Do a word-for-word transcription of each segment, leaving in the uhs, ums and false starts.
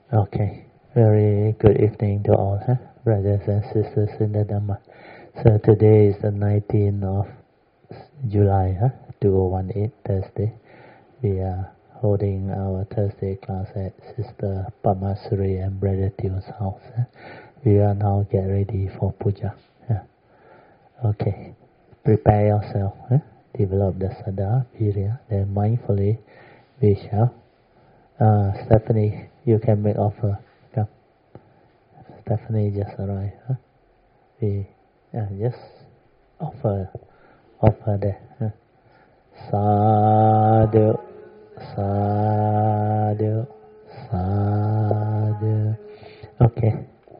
Okay, very good evening to all, huh? Brothers and sisters in the Dhamma. So today is the nineteenth of July, huh? two thousand eighteen, Thursday. We are holding our Thursday class at Sister Pamasuri and Brother Tio's house. Huh? We are now get ready for puja. Huh? Okay, prepare yourself. Huh? Develop the Saddha, Virya, then mindfully we shall. Uh, Stephanie, you can make offer. Come. Stephanie just arrived. Huh? We uh, just offer, offer there. Huh? Sadhu, sadhu, sadhu. Okay.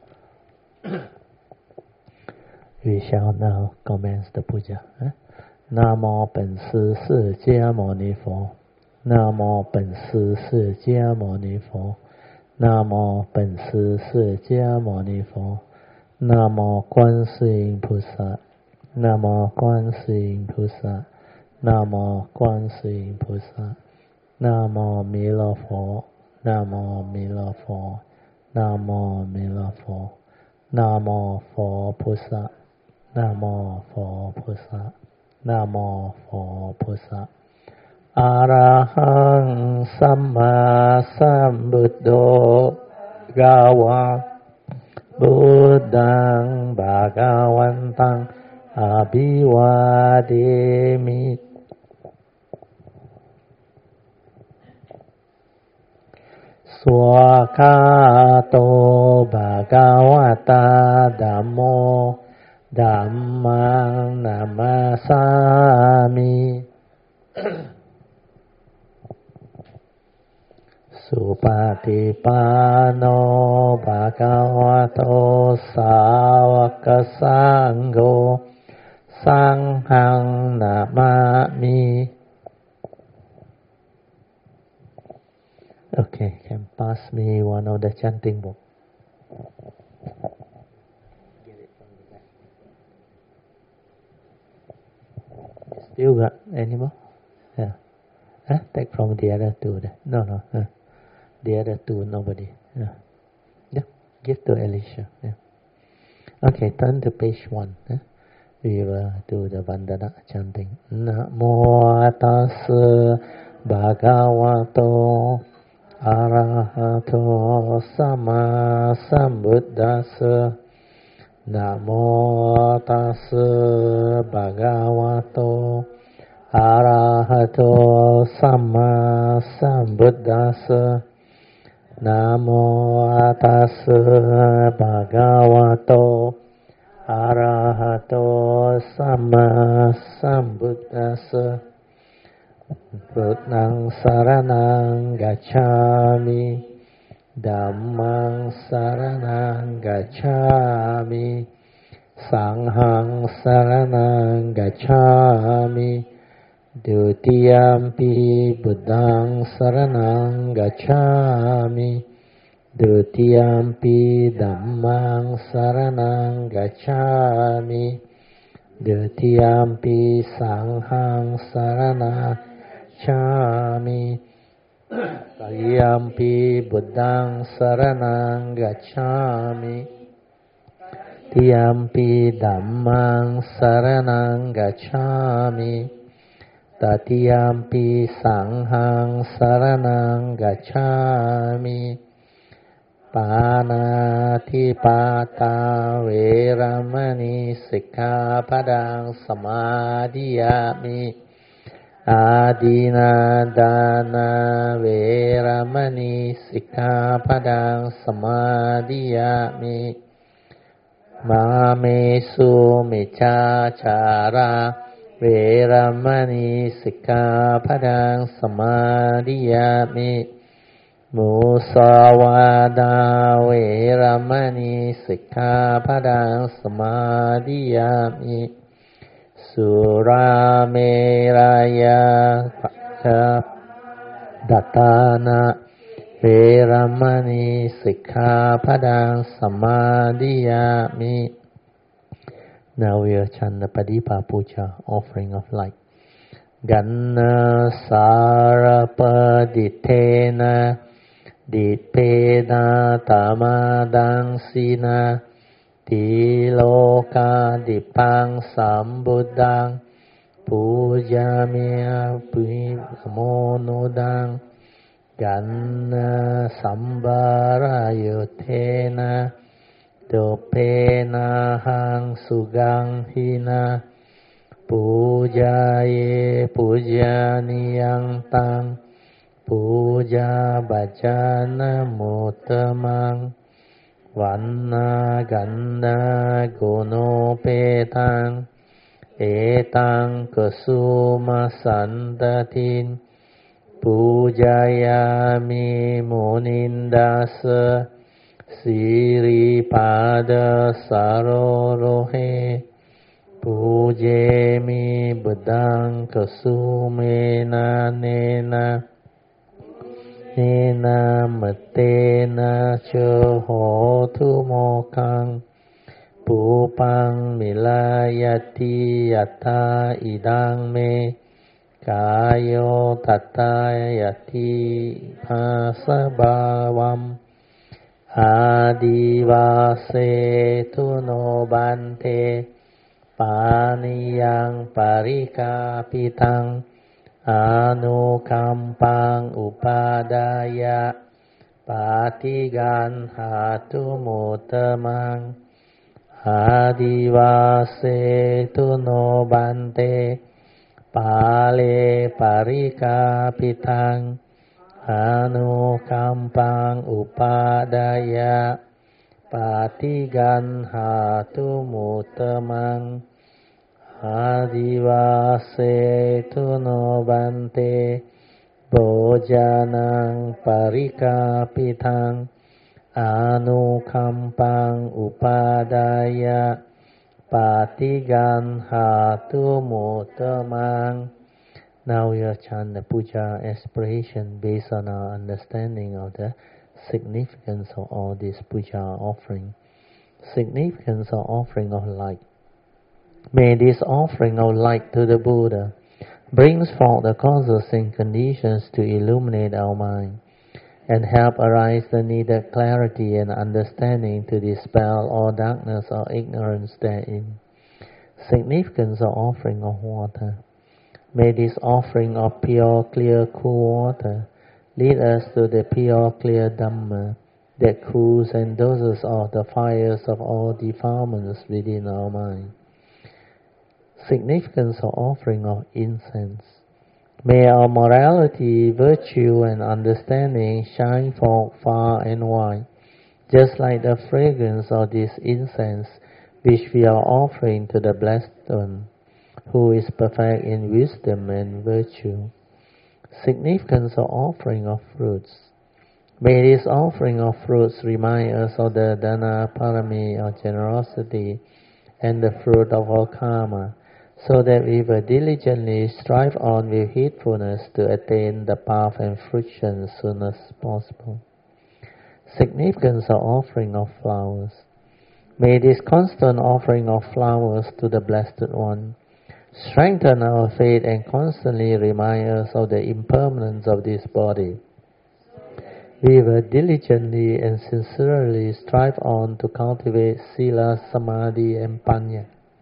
We shall now commence the puja. Huh? Namo 本师释迦牟尼佛。南无本师释迦牟尼佛，南无本师释迦牟尼佛，南无观世音菩萨，南无观世音菩萨，南无观世音菩萨，南无弥勒佛，南无弥勒佛，南无弥勒佛，南无佛菩萨，南无佛菩萨，南无佛菩萨。อะระหังสัมมาสัมพุทโธภะคะวะพุทธังภะคะวันตังอะภิวาเทมิสวากขาโตภะคะวะตาธัมโมธัมมังนะมาสามิสุปฏิปันโนภะคะวะโตสาวกสังโฆสังฆังนะมามิ Okay, can pass me one of the chanting book. Get it from the back. Still got any more? Yeah. Huh? Take from the other two there. No, no. Huh? The other two, nobody. Yeah. Yeah. Give to Alicia. Yeah. Okay, turn to page one. Yeah. We will do the Vandana chanting. Namo tassa bhagavato arahato sama sambuddhassa. Namo tassa bhagavato arahato sama sambuddhassa. Namo tassa bhagavato arahato sama sambuddhassa. Buddhaṃ saraṇaṃ gacchāmi, Dhammāṃ saraṇaṃ gacchāmi, Saṅghāṃ saraṇaṃ gacchāmi, Dutiyampi Buddhaṃ saraṇaṃ gacchāmi, Dutiyampi Dhammāṃ saraṇaṃ gacchāmi, Dutiyampi Saṅghāṃ saraṇaṃ gacchāmi, Tariyampi Buddhaṃ saraṇaṃ gacchāmi, Tiyampi Dhammāṃ saraṇaṃ gacchāmi, Tatiyampi Saṅghāṃ saraṇaṃ gacchāmi. Pāṇātipātā veramani sikkhapadang samadhiyāmi. Ādinādāna veramani sikkhapadang samadhiyāmi. Māmesu micchācārā veramani sikkhapadang samadhiyāmi. Musawada veramani sikkhapadang samadhiyāmi. Surameraya dattana veramani sikkhapadang samadhiyāmi. Now we will chant the Padipa Puja, offering of light. Ganna Sarapaditena ดิเพนาตามาดังสีนาติโลกาดิปังสัมบุดังปูญามิปุยโมโนดังกันนาสัมบารยุเทนะโตเพนะหังสุกังหินะปูญาเยปูญานิยังตังปูญาบัจจานะโมตมังวันนากันดาโกโนเปตังเอตังกสุมาสันตทินปูจายามิโมนินดาสสิริปาดสารโรเฮปูเจมิบุดังกสุเมนะเนนะเนนะมะเตนะโชโหทุโมคังปูปังมิลายติยัตถาอิดังเมกายโยตัตตายติภาสบาวัมอาดิวาเสทุโนบันเทปานิยังปาริกาปิตังอนุคัมปังอุปาดายะปาติกันหาตุโมตมังอาดิวาเสตุโนบันเตปาเลปาริกาปิตังอนุคัมปังอุปาดายะปาติกันหาตุโมตมังอาดิวาเสตุโนบันเตโภจานังปาริกาปิตังอนุคัมปังอุปาดายะปาติกันหาตุโมตมัง Now we are chant the puja aspiration based on our understanding of the significance of all these puja offering. Significance of offering of light. May this offering of light to the Buddha brings forth the causes and conditions to illuminate our mind and help arise the needed clarity and understanding to dispel all darkness or ignorance therein. Significance of offering of water. May this offering of pure, clear, cool water lead us to the pure, clear Dhamma that cools and doses off the fires of all defilements within our mind. Significance of offering of incense. May our morality, virtue, and understanding shine forth far and wide, just like the fragrance of this incense which we are offering to the Blessed One, who is perfect in wisdom and virtue. Significance of offering of fruits. May this offering of fruits remind us of the dana parami of generosity and the fruit of our karma, so that we will diligently strive on with heedfulness to attain the path and fruition as soon as possible. Significance of offering of flowers. May this constant offering of flowers to the Blessed One strengthen our faith and constantly remind us of the impermanence of this body. We will diligently and sincerely strive on to cultivate sila, samadhi, and panya.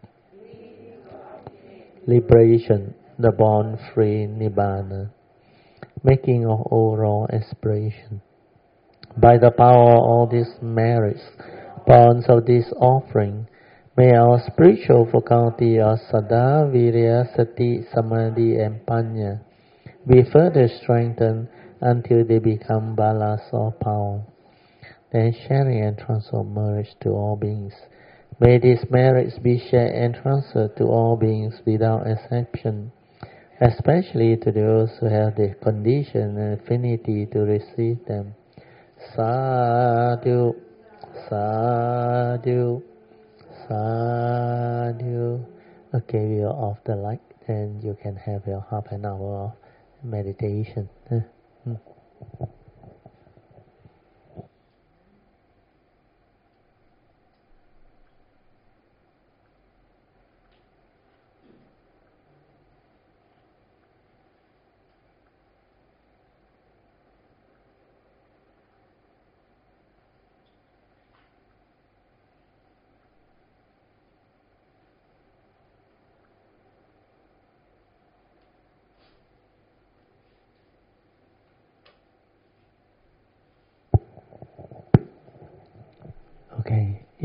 Liberation, the born-free nibbana. Making of overall aspiration. By the power of all these merits, bonds of this offering, may our spiritual faculty of Saddha, Virya, Sati, Samadhi, and Panya be further strengthened until they become balas or power. Then sharing and transfer merge to all beings. May these merits be shared and transferred to all beings without exception, especially to those who have the condition and affinity to receive them. Sadhu, sadhu, sadhu. Okay, we are off the light, and you can have your half an hour of meditation. Hmm.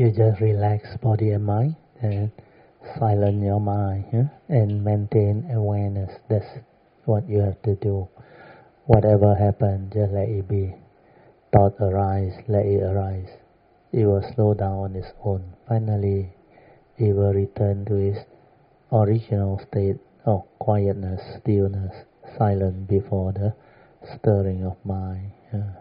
You just relax body and mind and silence your mind, yeah? And maintain awareness. That's what you have to do. Whatever happens, just let it be. Thought arise, let it arise. It will slow down on its own. Finally, it will return to its original state of quietness, stillness, silence before the stirring of mind. Yeah.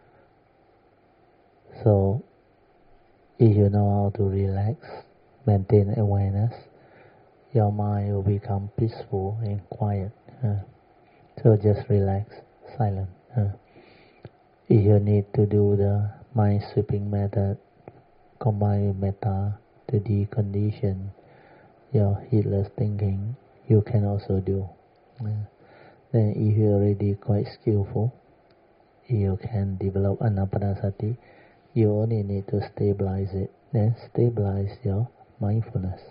So, if you know how to relax, maintain awareness, your mind will become peaceful and quiet. Uh, so just relax, silent. Uh, if you need to do the mind sweeping method, combine with metta to decondition your heedless thinking, you can also do. Uh, then if you're already quite skillful, you can develop anapanasati. You only need to stabilize it. Then stabilize your mindfulness.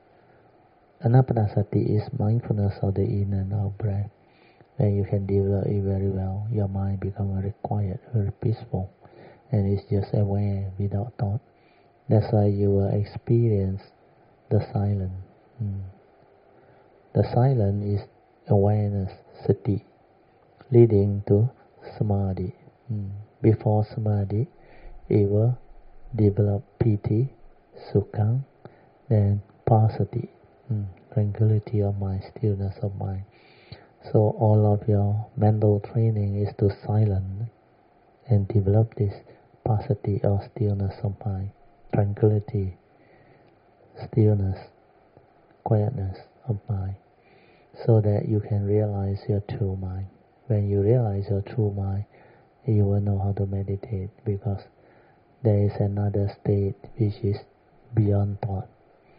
Anapanasati is mindfulness of the in and out breath. When you can develop it very well, your mind becomes very quiet, very peaceful, and it's just aware without thought. That's why you will experience the silence. Mm. The silence is awareness, sati, leading to samadhi. Mm. Before samadhi, it will develop piti, sukha, then passaddhi, mm. tranquility of mind, stillness of mind. So all of your mental training is to silence and develop this passaddhi or stillness of mind, tranquility, stillness, quietness of mind, so that you can realize your true mind. When you realize your true mind, you will know how to meditate, because there is another state which is beyond thought,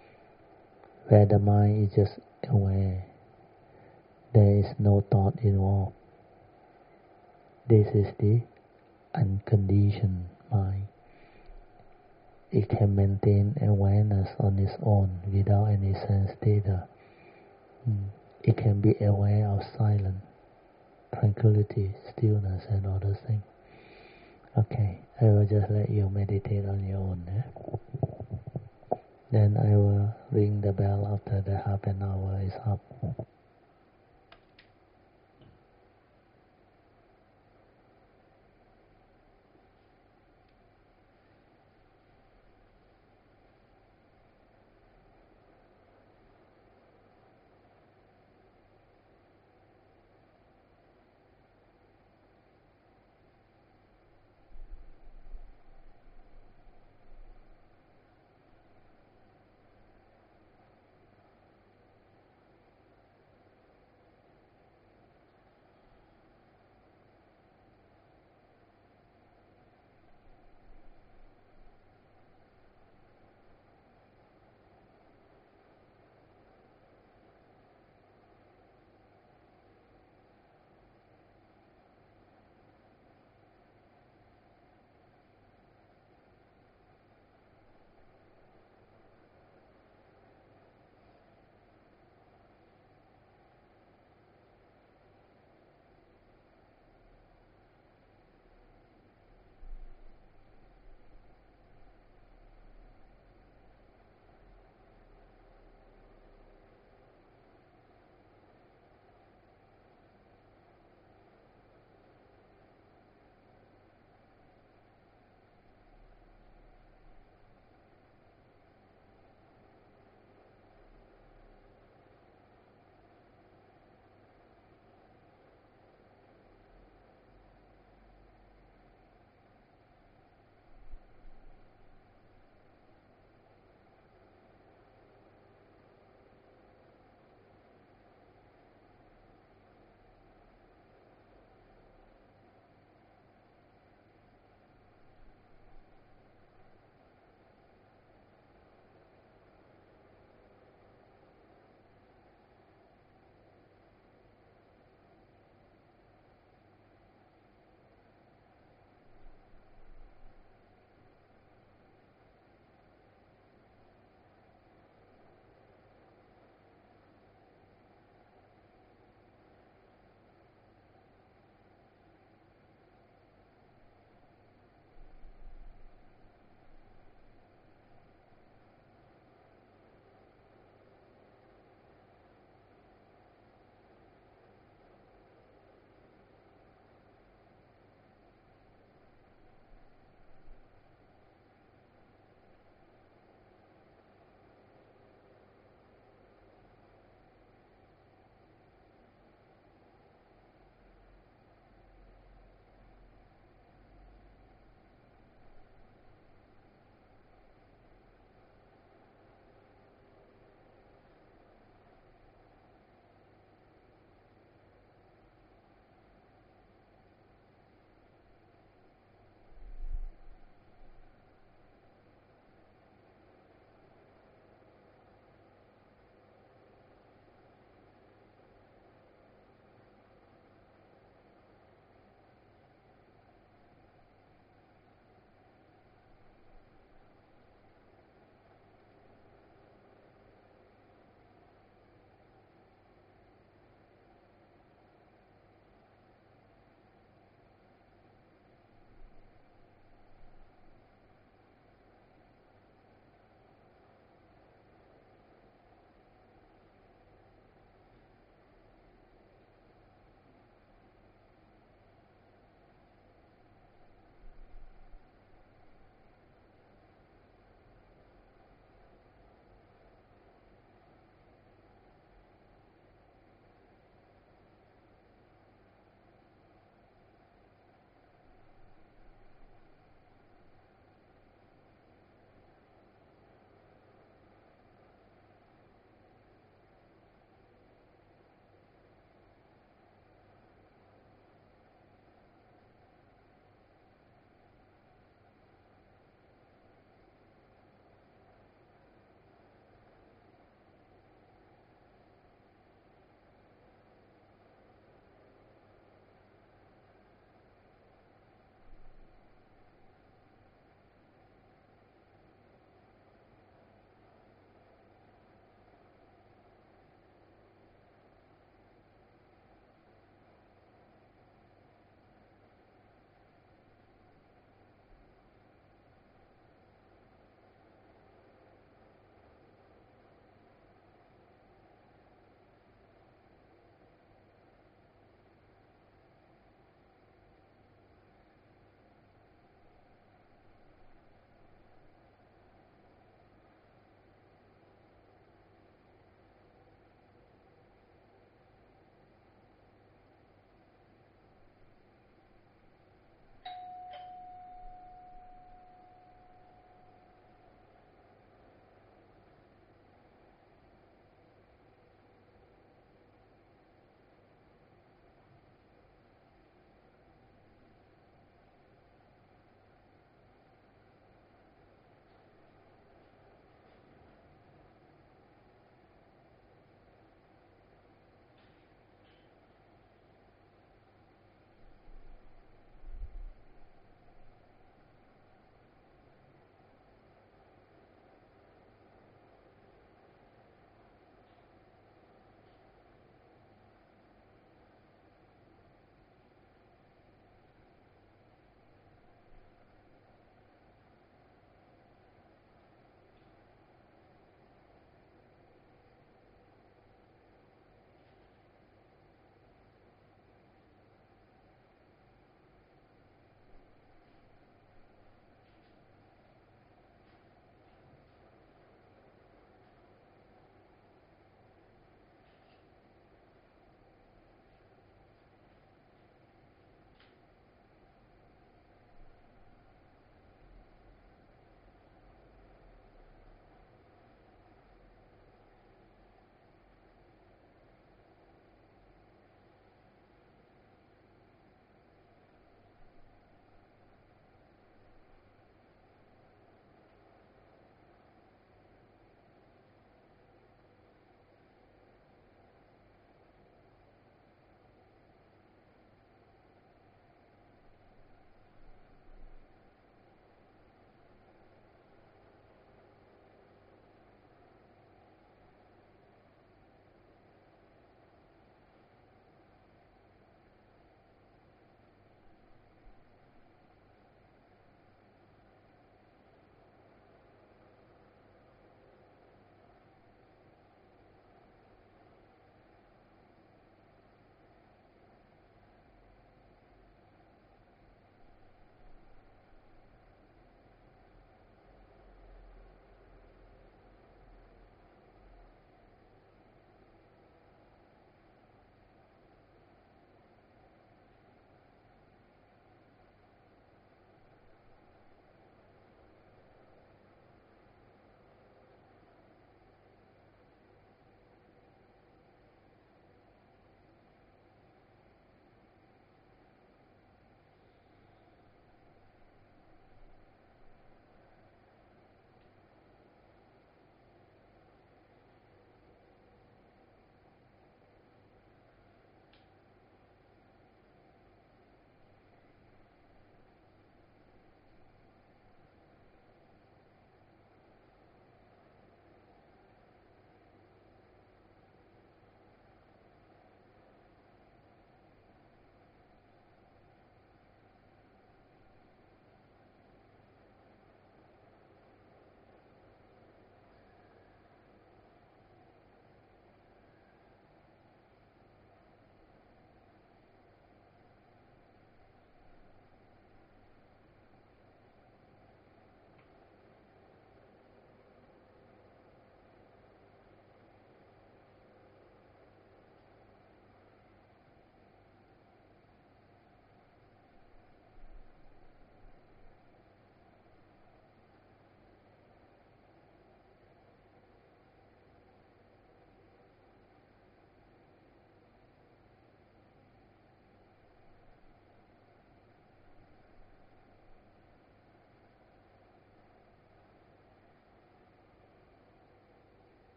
where the mind is just aware. There is no thought involved. This is the unconditioned mind. It can maintain awareness on its own without any sense data. Mm. It can be aware of silence, tranquility, stillness, and all those things. Okay, I will just let you meditate on your own. Eh? Then I will ring the bell after the half an hour is up.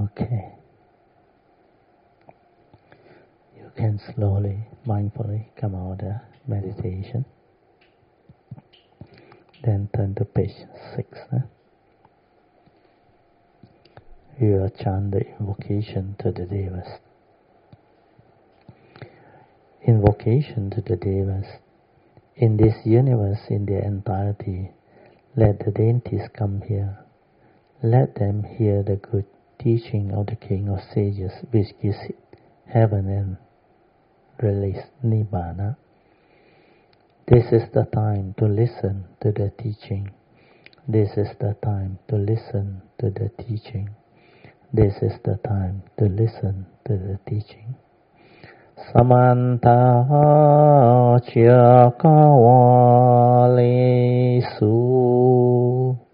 Okay. You can slowly, mindfully come out of meditation. Then turn to page six. Huh? You will chant the invocation to the Devas. Invocation to the Devas. In this universe, in their entirety, let the deities come here. Let them hear the good teaching of the King of Sages, which gives heaven and release Nibbana. This is the time to listen to the teaching. This is the time to listen to the teaching. This is the time to listen to the teaching. Samanta Chakawalesu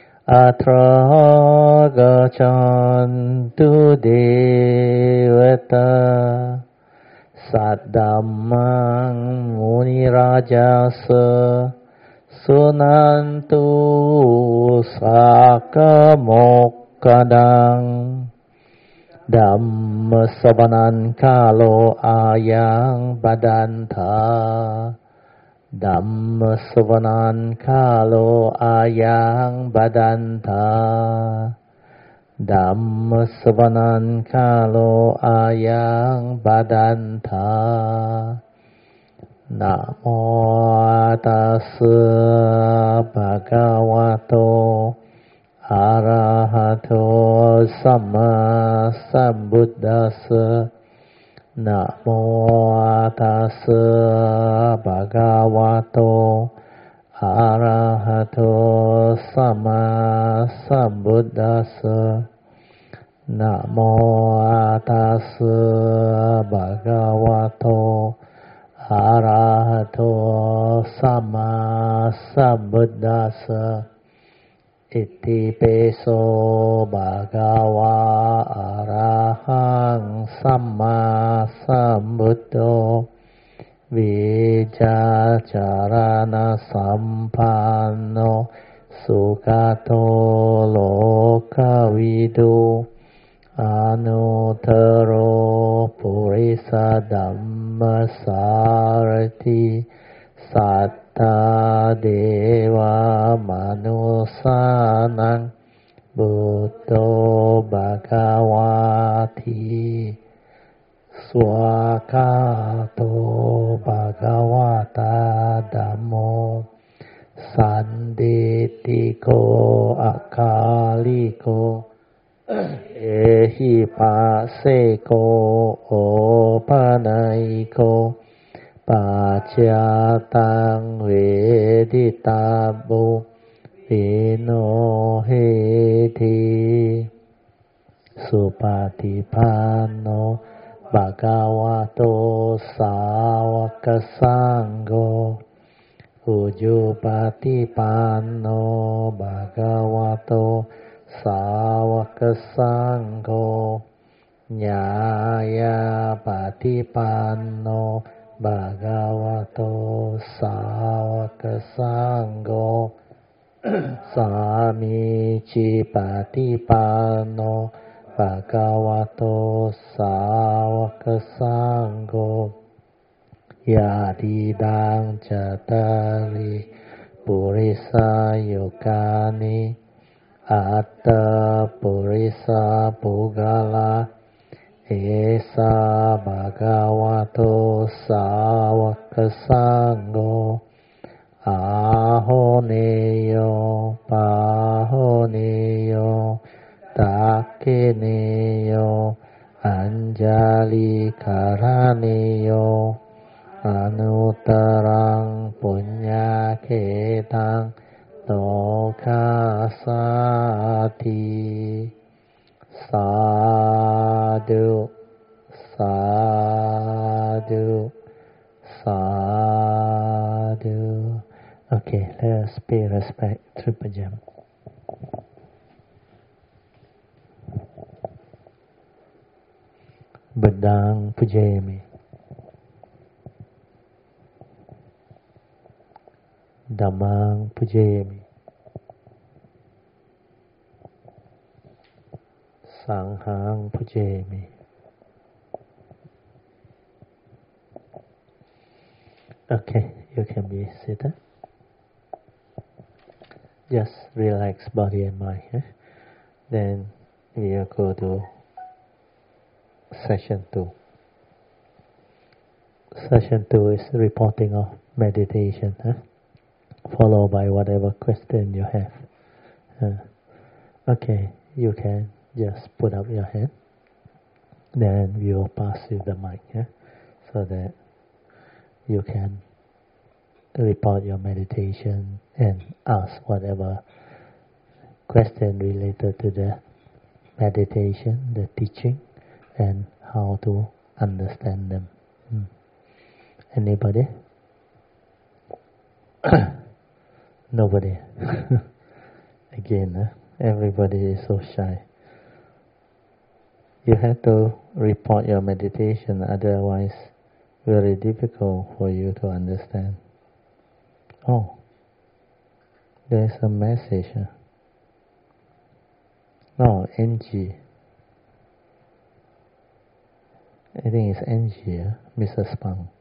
Atra Gachantu Devata Saddhammang Munirajasa Sunantu Sakamokkadang Dhamma sabanan kalo ayang badanta Dhamma sabanan kalo ayang badanta Dhamma sabanan kalo ayang badanta Namo tassa bhagavato Arahato Samma Sambuddhassa Namo tassa bhagavato Arahato Samma Sambuddhassa Namo tassa bhagavato Arahato Samma Sambuddhassa Iti peso bhagava arahang samma sambuddho Vijacharana sampanno sukato lokavidu Anuttaro purisa dhammasarati Satta deva manusanang buddho bhagavati swakato bhagavata dhammo sanditiko akaliko ehi paseko opanaiko Pachyatang veditabu vino heti supatipanno bhagavato sāvaka sangho ujupatipanno bhagavato sāvaka sangho nyaya patipanno Bhagavato Sāvaka Sangho Samici Patipanno Bhagavato Sāvaka Sangho Yadidang Chatari Purisa Yukani Atta Purisa Pugala Esa bhagavato sāvaka sangho ahoneyo pahoneyo takeneyo anjali karaneyo anuttarang punyaketang lokasati Sadhu, sadhu, sadhu. Okay, let us pay respect to Pajam. Buddhang Pujayami. Dhammang Pujayami. Sanghang Pujemi. Okay, you can be seated. Just relax body and mind. Eh? Then we will go to session two. Session two is reporting of meditation, eh? Followed by whatever question you have. Uh, okay, you can just put up your hand. Then we will pass you the mic, eh? So that you can report your meditation and ask whatever question related to the meditation, the teaching, and how to understand them. Hmm. Anybody? Nobody. Again, uh, everybody is so shy. You have to report your meditation, otherwise very difficult for you to understand. Oh, there's a message. Uh. No, N G. I think it's N G, uh, Missus Pang.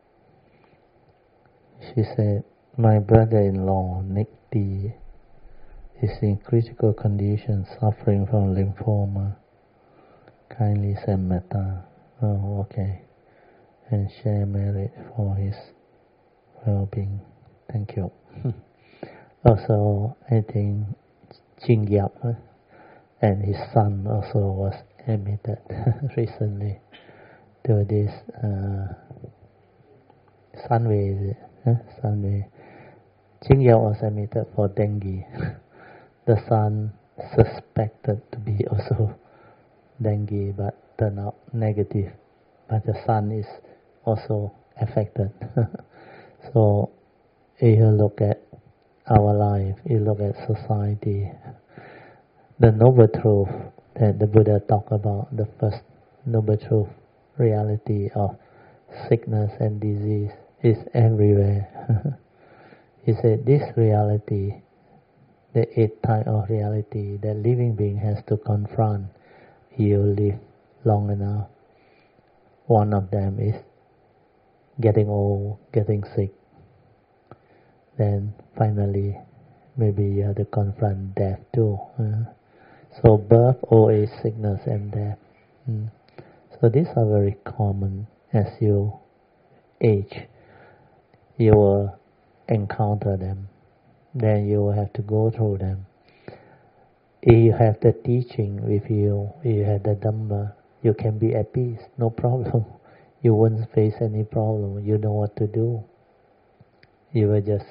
She said, my brother-in-law, Nick D, is in critical condition, suffering from lymphoma. Kindly send metta. Oh, okay. And share merit for his well-being. Thank you. Also, I think Ching Yap uh, and his son also was admitted recently to this uh, Sunway, is it? Huh? Sunway. Ching Yap was admitted for dengue. The son suspected to be also dengue, but turned out negative. But the son is also affected. So, if you look at our life, you look at society, the noble truth that the Buddha talked about, the first noble truth, reality of sickness and disease, is everywhere. He said this reality, the eighth type of reality that living being has to confront if you live long enough. One of them is getting old, getting sick. Then finally, maybe you have to confront death too. Uh, so birth, old age, sickness and death. Mm. So these are very common as you age. You will encounter them. Then you will have to go through them. If you have the teaching with you, if you have the Dhamma, you can be at peace, no problem. You won't face any problem. You know what to do. You will just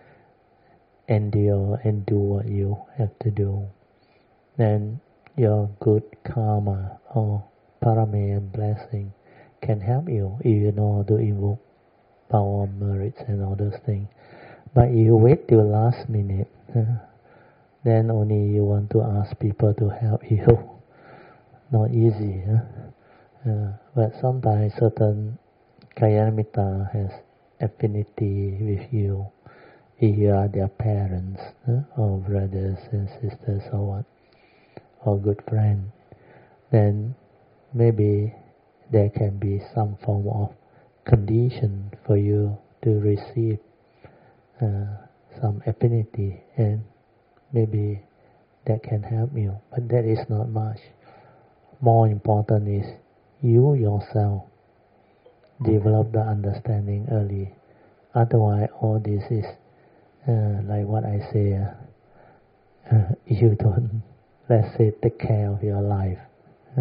endure and do what you have to do. Then your good karma or parame and blessing can help you if you know how to invoke power, merits and all those things. But if you wait till last minute, uh, then only you want to ask people to help you. Not easy. Huh? Uh, but sometimes certain Kalyana has affinity with you. If you are their parents, huh? or brothers and sisters or what, or good friend, then maybe there can be some form of condition for you to receive uh, some affinity, and maybe that can help you. But that is not much. More important is you yourself develop the understanding early. Otherwise, all this is uh, like what I say. Uh, uh, you don't, let's say, take care of your life. Huh?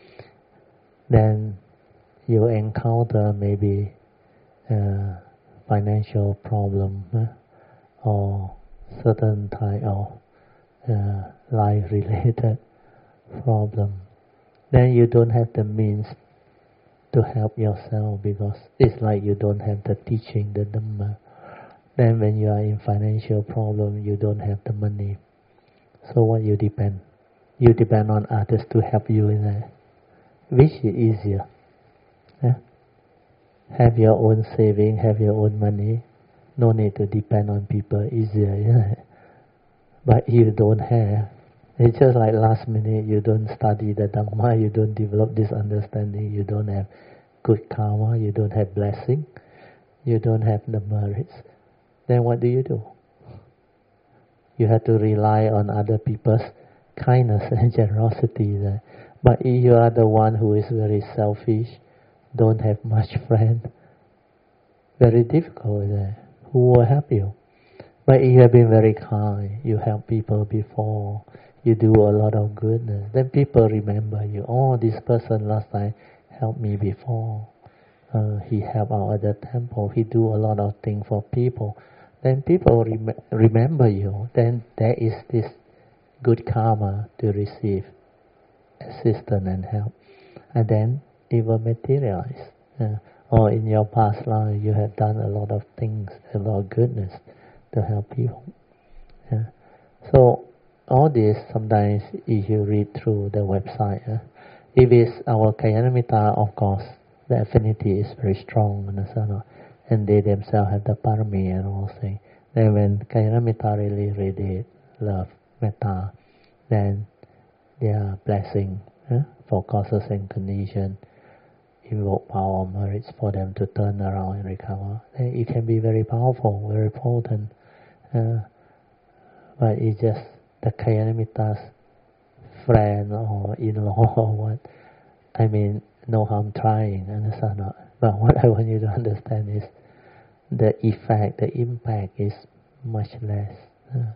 Then you encounter maybe uh, financial problem uh, or certain type of uh, life-related problem. Then you don't have the means to help yourself because it's like you don't have the teaching, the Dhamma. Then when you are in financial problem, you don't have the money. So what you depend? You depend on others to help you in that. Which is easier? Yeah? Have your own saving, have your own money. No need to depend on people, easier. Yeah? But if you don't have, It's just like last minute, you don't study the Dhamma, you don't develop this understanding, you don't have good karma, you don't have blessing, you don't have the merits. Then what do you do? You have to rely on other people's kindness and generosity. But if you are the one who is very selfish, don't have much friend, very difficult. Who will help you? But if you have been very kind, you help people before, you do a lot of goodness, then people remember you. Oh, this person last time helped me before. Uh, he helped out at the temple. He do a lot of things for people. Then people rem- remember you. Then there is this good karma to receive assistance and help. And then it will materialize. Uh, or in your past life, you have done a lot of things, a lot of goodness to help people. Yeah. So all this, sometimes if you read through the website, uh, if it's our Kalyanamitta, of course, the affinity is very strong, and they themselves have the parami and all things. Then when Kalyanamitta really radiate love, metta, then their blessing uh, for causes and conditions, invoke power or merits for them to turn around and recover. Then it can be very powerful, very potent. Uh, but it's just the Kalyanamitta's friend or in-law or what. I mean, no harm trying, understand not? But what I want you to understand is the effect, the impact is much less. Uh,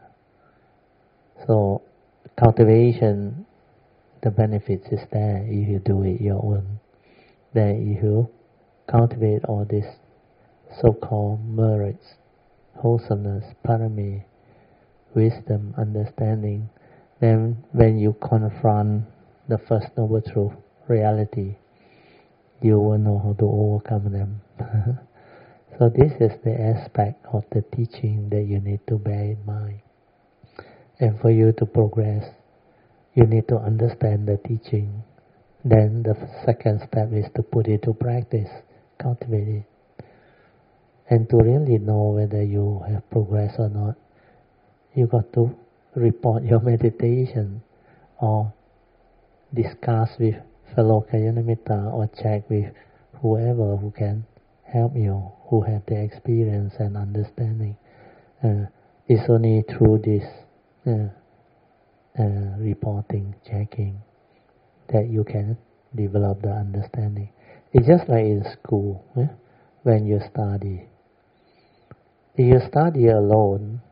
so cultivation, the benefits is there if you do it your own. Then if you cultivate all this so-called merits, wholesomeness, parami, wisdom, understanding, then when you confront the First Noble Truth, reality, you will know how to overcome them. So this is the aspect of the teaching that you need to bear in mind. And for you to progress, you need to understand the teaching. Then the second step is to put it to practice, cultivate it. And to really know whether you have progressed or not, you got to report your meditation or discuss with fellow Kalyanamitta or check with whoever who can help you, who have the experience and understanding. Uh, it's only through this uh, uh, reporting, checking, that you can develop the understanding. It's just like in school, eh? When you study. If you study alone,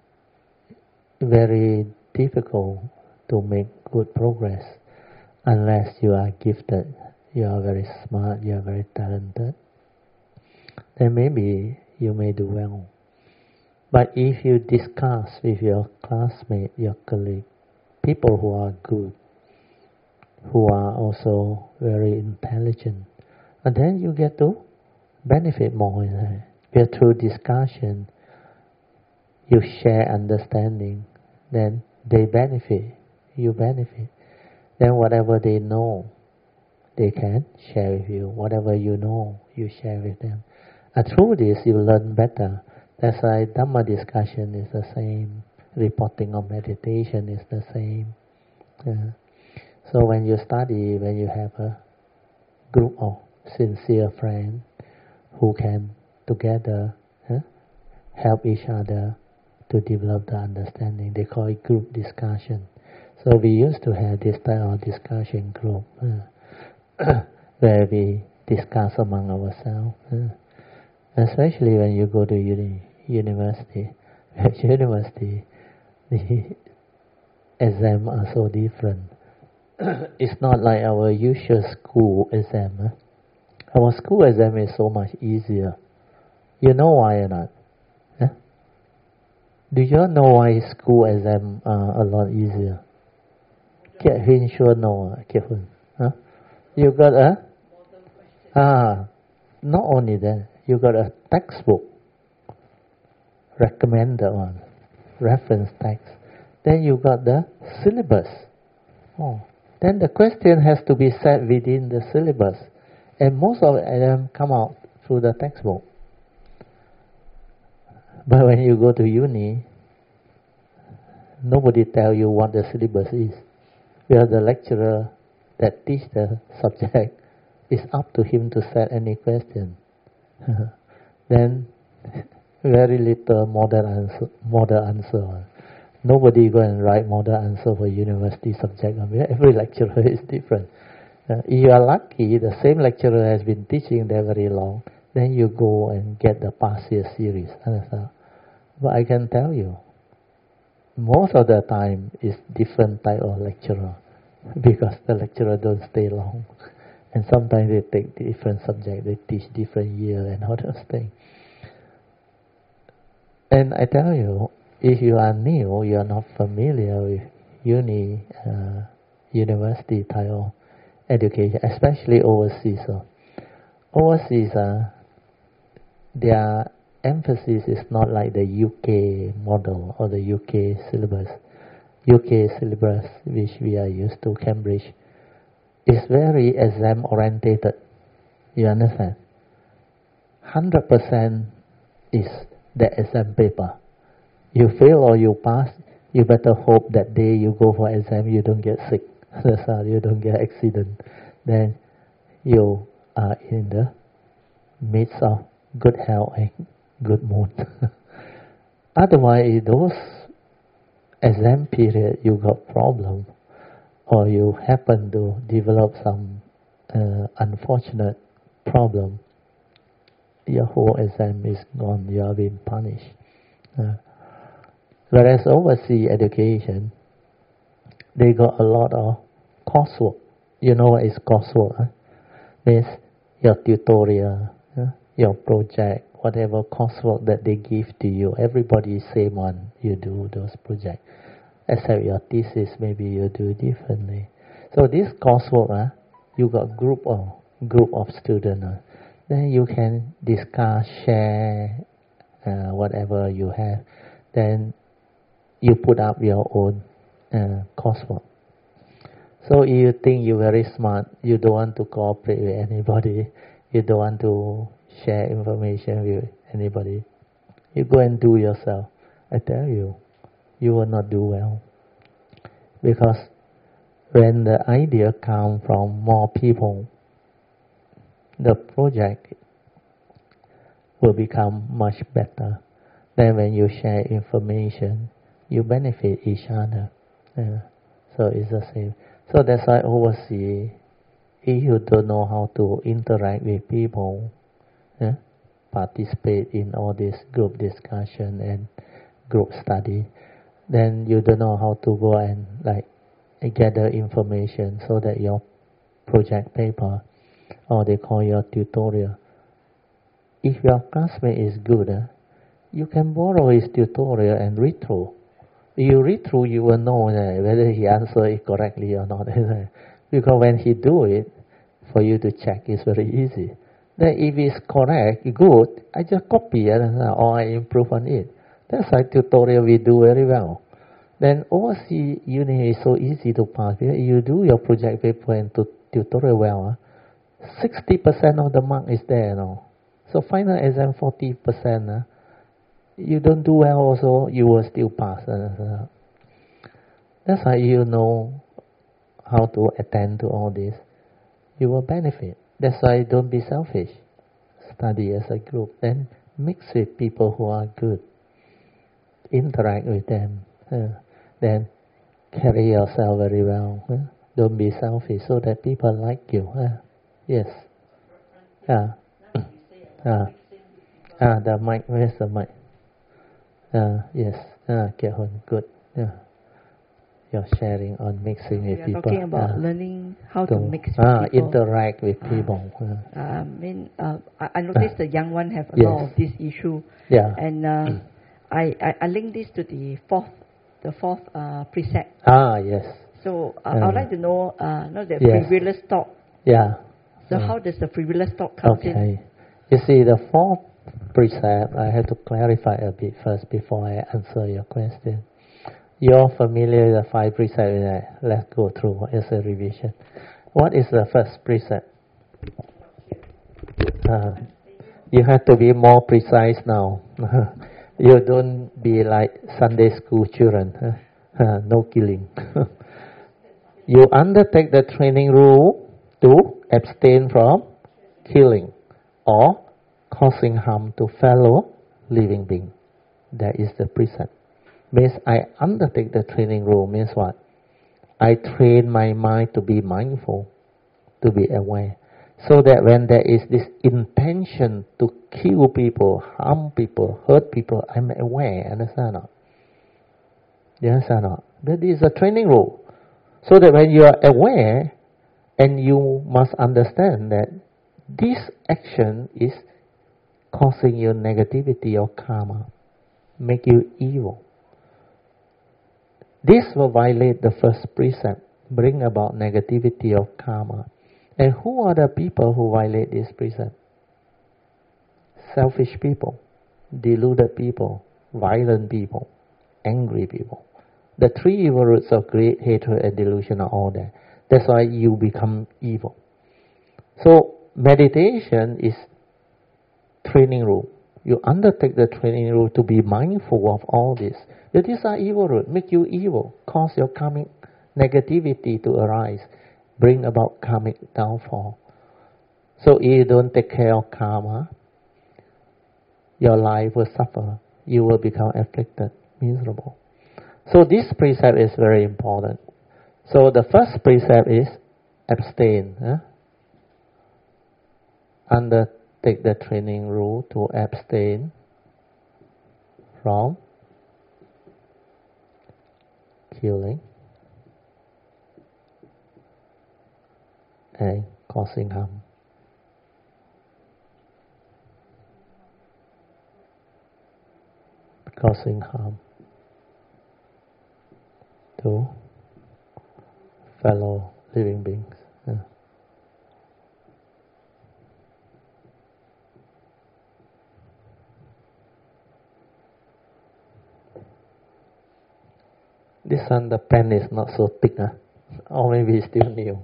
very difficult to make good progress unless you are gifted, you are very smart, you are very talented. Then maybe you may do well. But if you discuss with your classmate, your colleague, people who are good, who are also very intelligent, and then you get to benefit more. Where through discussion, you share understanding, then they benefit, you benefit. Then whatever they know, they can share with you. Whatever you know, you share with them. And through this, you learn better. That's why Dhamma discussion is the same. Reporting of meditation is the same. Uh, so when you study, when you have a group of sincere friends who can together uh, help each other to develop the understanding, they call it group discussion. So we used to have this type of discussion group uh, where we discuss among ourselves. Uh, especially when you go to uni, university. At university, the exams are so different. It's not like our usual school exam. Huh? Our school exam is so much easier. You know why or not? Huh? Do you know why school exam are a lot easier? Kiet Huynh sure know. Kiet Huynh. Huh? You got a? Ah, not only that, you got a textbook, recommended one, reference text. Then you got the syllabus. Oh, then the question has to be set within the syllabus, and most of them come out through the textbook. But when you go to uni, Nobody tell you what the syllabus is. Where the lecturer that teach the subject, it's up to him to set any question. Then very little model answer. Model answer. Nobody go and write model answer for university subject. I mean, every lecturer is different. Uh, if you are lucky, the same lecturer has been teaching there very long, then you go and get the past year series. Understand? But I can tell you, most of the time is different type of lecturer, because the lecturer don't stay long. And sometimes they take different subject, they teach different year and all those things. And I tell you, if you are new, you are not familiar with uni, uh, university type of education, especially overseas. So overseas, uh, their emphasis is not like the U K model or the U K syllabus. U K syllabus, which we are used to, Cambridge, is very exam orientated. You understand? one hundred percent is the exam paper. You fail or you pass, you better hope that day you go for exam you don't get sick. That's how you don't get accident. Then you are in the midst of good health and good mood. Otherwise, those exam period you got problem, or you happen to develop some uh, unfortunate problem, your whole exam is gone. You are being punished. Uh, whereas overseas education, they got a lot of coursework. You know what is coursework? Huh? Means your tutorial, huh? Your project, whatever coursework that they give to you. Everybody same one. You do those projects. Except your thesis, maybe you do differently. So this coursework, huh? You got group of group of students. Huh? Then you can discuss, share uh, whatever you have. Then you put up your own uh, coursework. So if you think you're very smart, you don't want to cooperate with anybody, you don't want to share information with anybody, you go and do yourself. I tell you, you will not do well. Because when the idea comes from more people, the project will become much better. Then when you share information, you benefit each other. Yeah. So it's the same. So that's why overseas, if you don't know how to interact with people, yeah, participate in all this group discussion and group study, then you don't know how to go and like gather information so that your project paper, or they call your tutorial, if your classmate is good, uh, you can borrow his tutorial and read through. If you read through, you will know uh, whether he answered it correctly or not. Because when he do it, for you to check is very easy. Then if it's correct, good, I just copy it or I improve on it. That's why tutorial we do very well. Then overseas uni is so easy to pass. If you do your project paper and tu- tutorial well, uh, sixty percent of the mark is there now. So final exam forty percent. Uh, you don't do well also, you will still pass. Uh, that's how you know how to attend to all this. You will benefit. That's why don't be selfish. Study as a group. Then mix with people who are good. Interact with them. Uh, then carry yourself very well. Uh, don't be selfish so that people like you. Uh, yes. Ah. Ah. Ah, the mic. Where's the mic? Ah, yes. Ah, Kehun. Good. Yeah. You're sharing on mixing with people. We are talking about uh, learning how to, to mix with ah, people. Interact with uh, people. Uh, I mean, uh, I, I noticed uh, the young one have a yes. lot of this issue. Yeah. And uh, I, I, I link this to the fourth, the fourth uh, precept. Ah, yes. So uh, uh, I would like to know, uh, know the yes. frivolous talk. Yeah. So uh, how does the frivolous talk come okay. in? Okay. You see, the fourth precept, I have to clarify a bit first before I answer your question. You're familiar with the five precepts. Let's go through as a revision. What is the first precept? Uh, you have to be more precise now. You don't be like Sunday school children. uh, no killing. You undertake the training rule to abstain from killing or causing harm to fellow living being. That is the precept. Means I undertake the training rule means what? I train my mind to be mindful, to be aware. So that when there is this intention to kill people, harm people, hurt people, I'm aware. Understand or not? You understand or not? That is a training rule. So that when you are aware, and you must understand that this action is causing you negativity or karma, make you evil. This will violate the first precept, bring about negativity or karma. And who are the people who violate this precept? Selfish people, deluded people, violent people, angry people. The three evil roots of greed, hatred, and delusion are all there. That's why you become evil. So meditation is training rule. You undertake the training rule to be mindful of all this. That these are evil roots, make you evil, cause your karmic negativity to arise, bring about karmic downfall. So if you don't take care of karma, your life will suffer. You will become afflicted, miserable. So this precept is very important. So the first precept is abstain. Huh? Undertake the training rule to abstain from killing and causing harm. Causing harm to fellow living beings. Yeah. This one, the pen is not so thick, huh? Or maybe it's still new.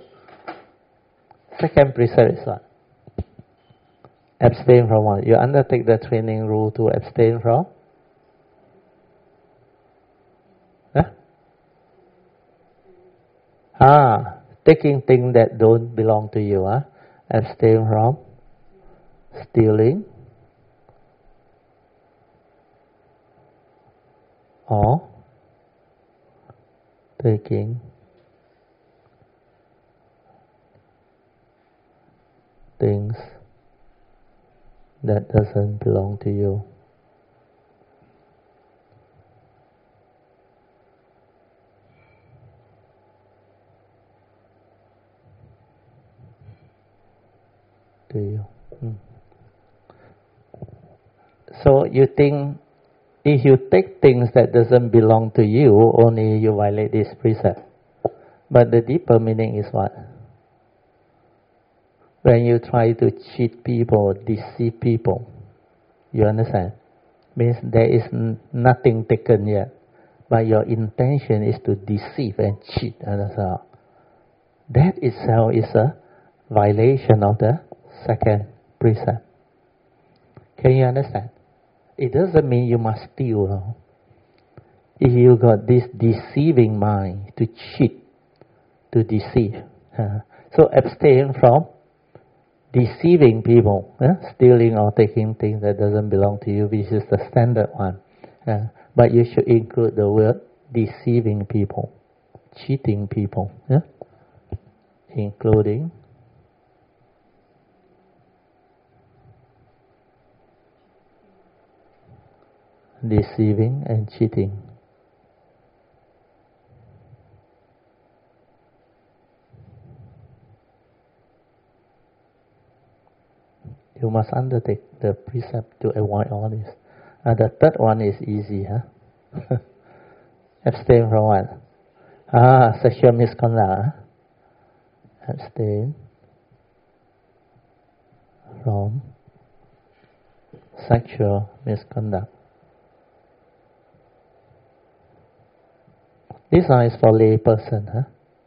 Second precept is what? Abstain from what? You undertake the training rule to abstain from? Huh? Ah, taking things that don't belong to you. Huh? Abstain from stealing or taking things that doesn't belong to you. To you. Hmm. So you think if you take things that doesn't belong to you, only you violate this precept. But the deeper meaning is what? When you try to cheat people, deceive people, you understand? Means there is n- nothing taken yet, but your intention is to deceive and cheat. Understand? That itself is a violation of the second precept. Can you understand? It doesn't mean you must steal. No? If you got this deceiving mind to cheat, to deceive, uh, so abstain from deceiving people, uh, stealing or taking things that doesn't belong to you, which is the standard one. Uh, but you should include the word deceiving people, cheating people, uh, including deceiving and cheating. You must undertake the precept to avoid all this. And the third one is easy, huh? Abstain from what? Ah, sexual misconduct. Huh? Abstain from sexual misconduct. This one is for lay person, huh?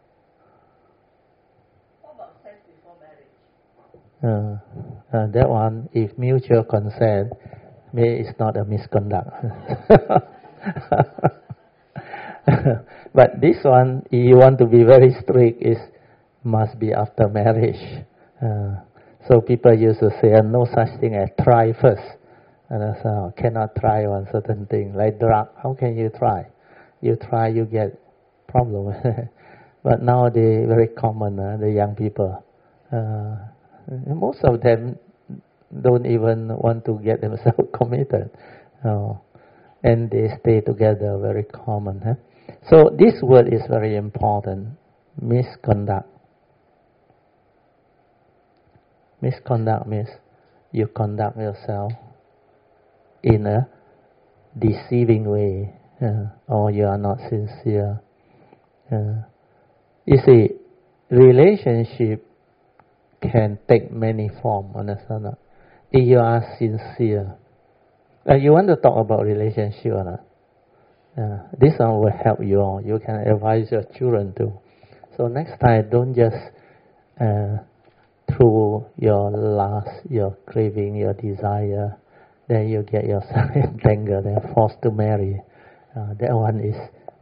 What about sex before marriage? Uh, uh, that one, if mutual consent, maybe it's not a misconduct. But this one, if you want to be very strict, is must be after marriage. Uh, so people used to say, uh, no such thing as try first. And I said, oh, cannot try on certain thing like drug. How can you try? You try, you get problem. But nowadays, very common, uh, the young people. Uh, most of them don't even want to get themselves committed. Uh, and they stay together, very common. Huh? So this word is very important, misconduct. Misconduct means you conduct yourself in a deceiving way, uh, or you are not sincere. Uh, you see, relationship can take many forms, understand? If you are sincere, uh, you want to talk about relationship or not? Uh, this one will help you all. You can advise your children too. So next time, don't just uh, through your lust, your craving, your desire, then you get yourself entangled and forced to marry. Uh, that one is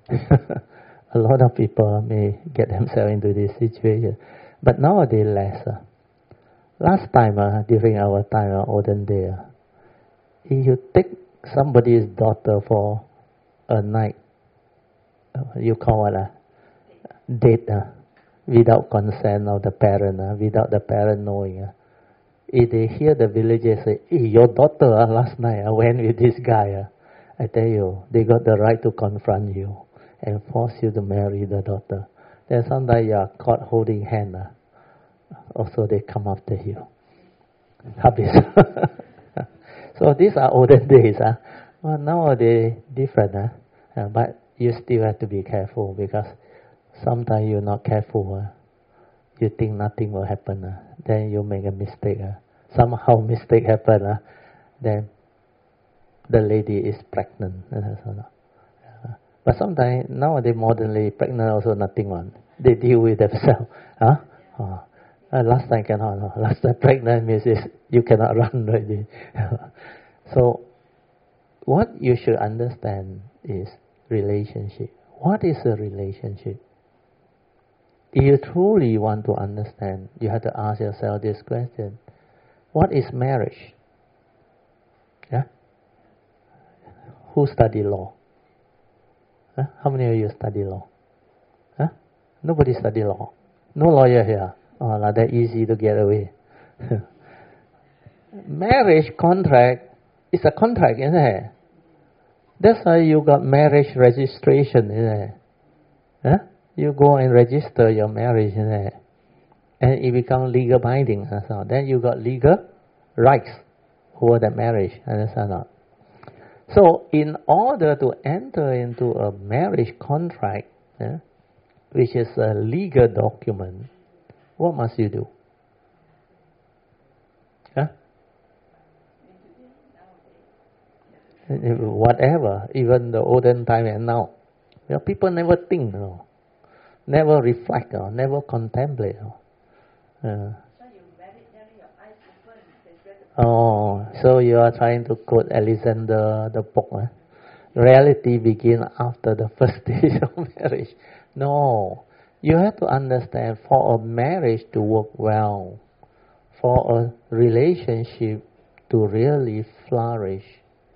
a lot of people may get themselves into this situation, but nowadays less. Uh. Last time, uh, during our time, uh, olden day, uh, if you take somebody's daughter for a night, uh, you call it a date, uh, without consent of the parent, uh, without the parent knowing. Uh, if they hear the villagers say, hey, your daughter uh, last night uh, went with this guy, uh, I tell you, they got the right to confront you and force you to marry the daughter. Then sometimes you are caught holding hand. Uh, also they come after you. Habis. So these are olden days. Uh. Well, nowadays different. Uh. Uh, but you still have to be careful because sometimes you're not careful. Uh. You think nothing will happen. Uh. Then you make a mistake. Uh. Somehow mistake happen. Uh. Then the lady is pregnant. Uh. But sometimes nowadays modernly pregnant also nothing one. They deal with themselves. Huh? Oh. Uh, last time cannot. No. Last time pregnant means is you cannot run already. So what you should understand is relationship. What is a relationship? If you truly want to understand, you have to ask yourself this question. What is marriage? Yeah? Who study law? Huh? How many of you study law? Huh? Nobody study law. No lawyer here. Oh, like that easy to get away. Marriage contract is a contract, isn't it? That's why you got marriage registration, isn't it? Huh? You go and register your marriage, isn't it? And it becomes legal binding. So then you got legal rights over that marriage. Understand not? So in order to enter into a marriage contract, yeah, which is a legal document, what must you do? Huh? Whatever, even the olden time and now. You know, people never think, you know, never reflect, or never contemplate. You know. uh. Oh, so you are trying to quote Alexander the book. Eh? Reality begins after the first stage of marriage. No. You have to understand, for a marriage to work well, for a relationship to really flourish,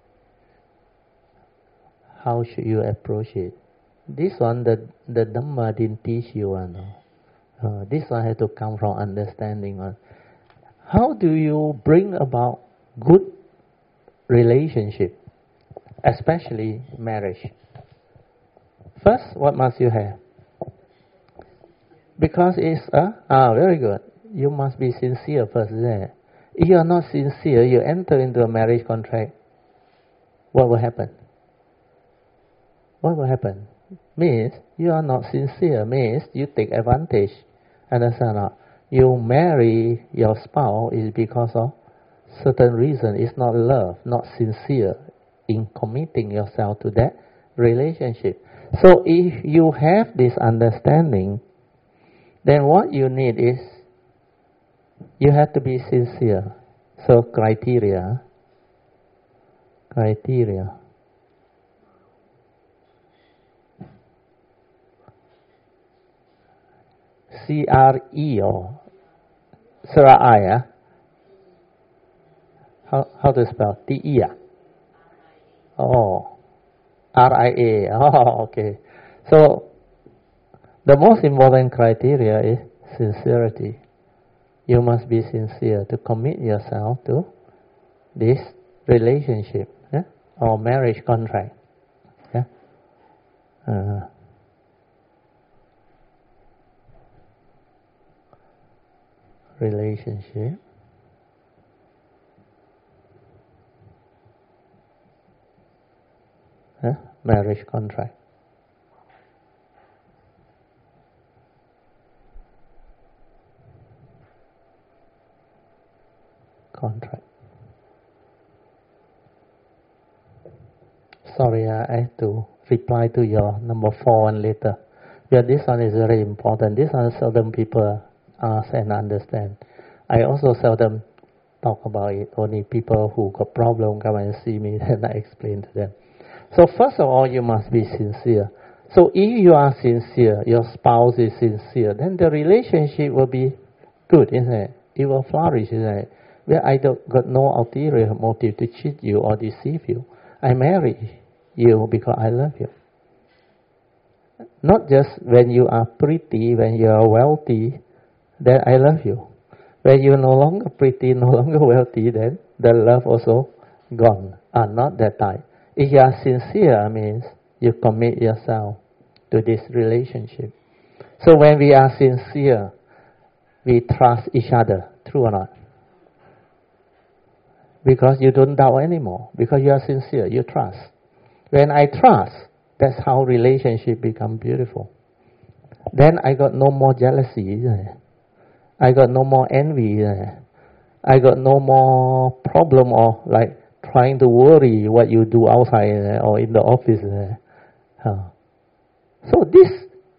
how should you approach it? This one, the, the Dhamma didn't teach you. Uh, no. uh, this one has to come from understanding. Uh. How do you bring about good relationship, especially marriage? First, what must you have? Because it's a, ah, very good. You must be sincere first there. If you are not sincere, you enter into a marriage contract, what will happen? What will happen? Means you are not sincere, means you take advantage. Understand not? You marry your spouse is because of certain reason. It's not love, not sincere in committing yourself to that relationship. So if you have this understanding, then what you need is, you have to be sincere. So criteria, criteria. C R E or Sarah I, ah? How, how to spell? D E, ah? Oh, R I A. Oh, okay. So, the most important criteria is sincerity. You must be sincere to commit yourself to this relationship, yeah? Or marriage contract. Yeah? Uh, relationship. Yeah? Marriage contract. Contract. Sorry, I have to reply to your number four one later. Yeah, this one is very important. This one seldom people ask and understand. I also seldom talk about it. Only people who got problem come and see me, then I explain to them. So first of all, you must be sincere. So if you are sincere, your spouse is sincere, then the relationship will be good, isn't it? It will flourish, isn't it? Where I don't got no ulterior motive to cheat you or deceive you. I marry you because I love you. Not just when you are pretty, when you are wealthy, then I love you. When you are no longer pretty, no longer wealthy, then the love also gone. Ah, not that type. If you are sincere, means you commit yourself to this relationship. So when we are sincere, we trust each other, true or not? Because you don't doubt anymore. Because you are sincere, you trust. When I trust, that's how relationship become beautiful. Then I got no more jealousy. I got no more envy. I got no more problem or like trying to worry what you do outside or in the office. So this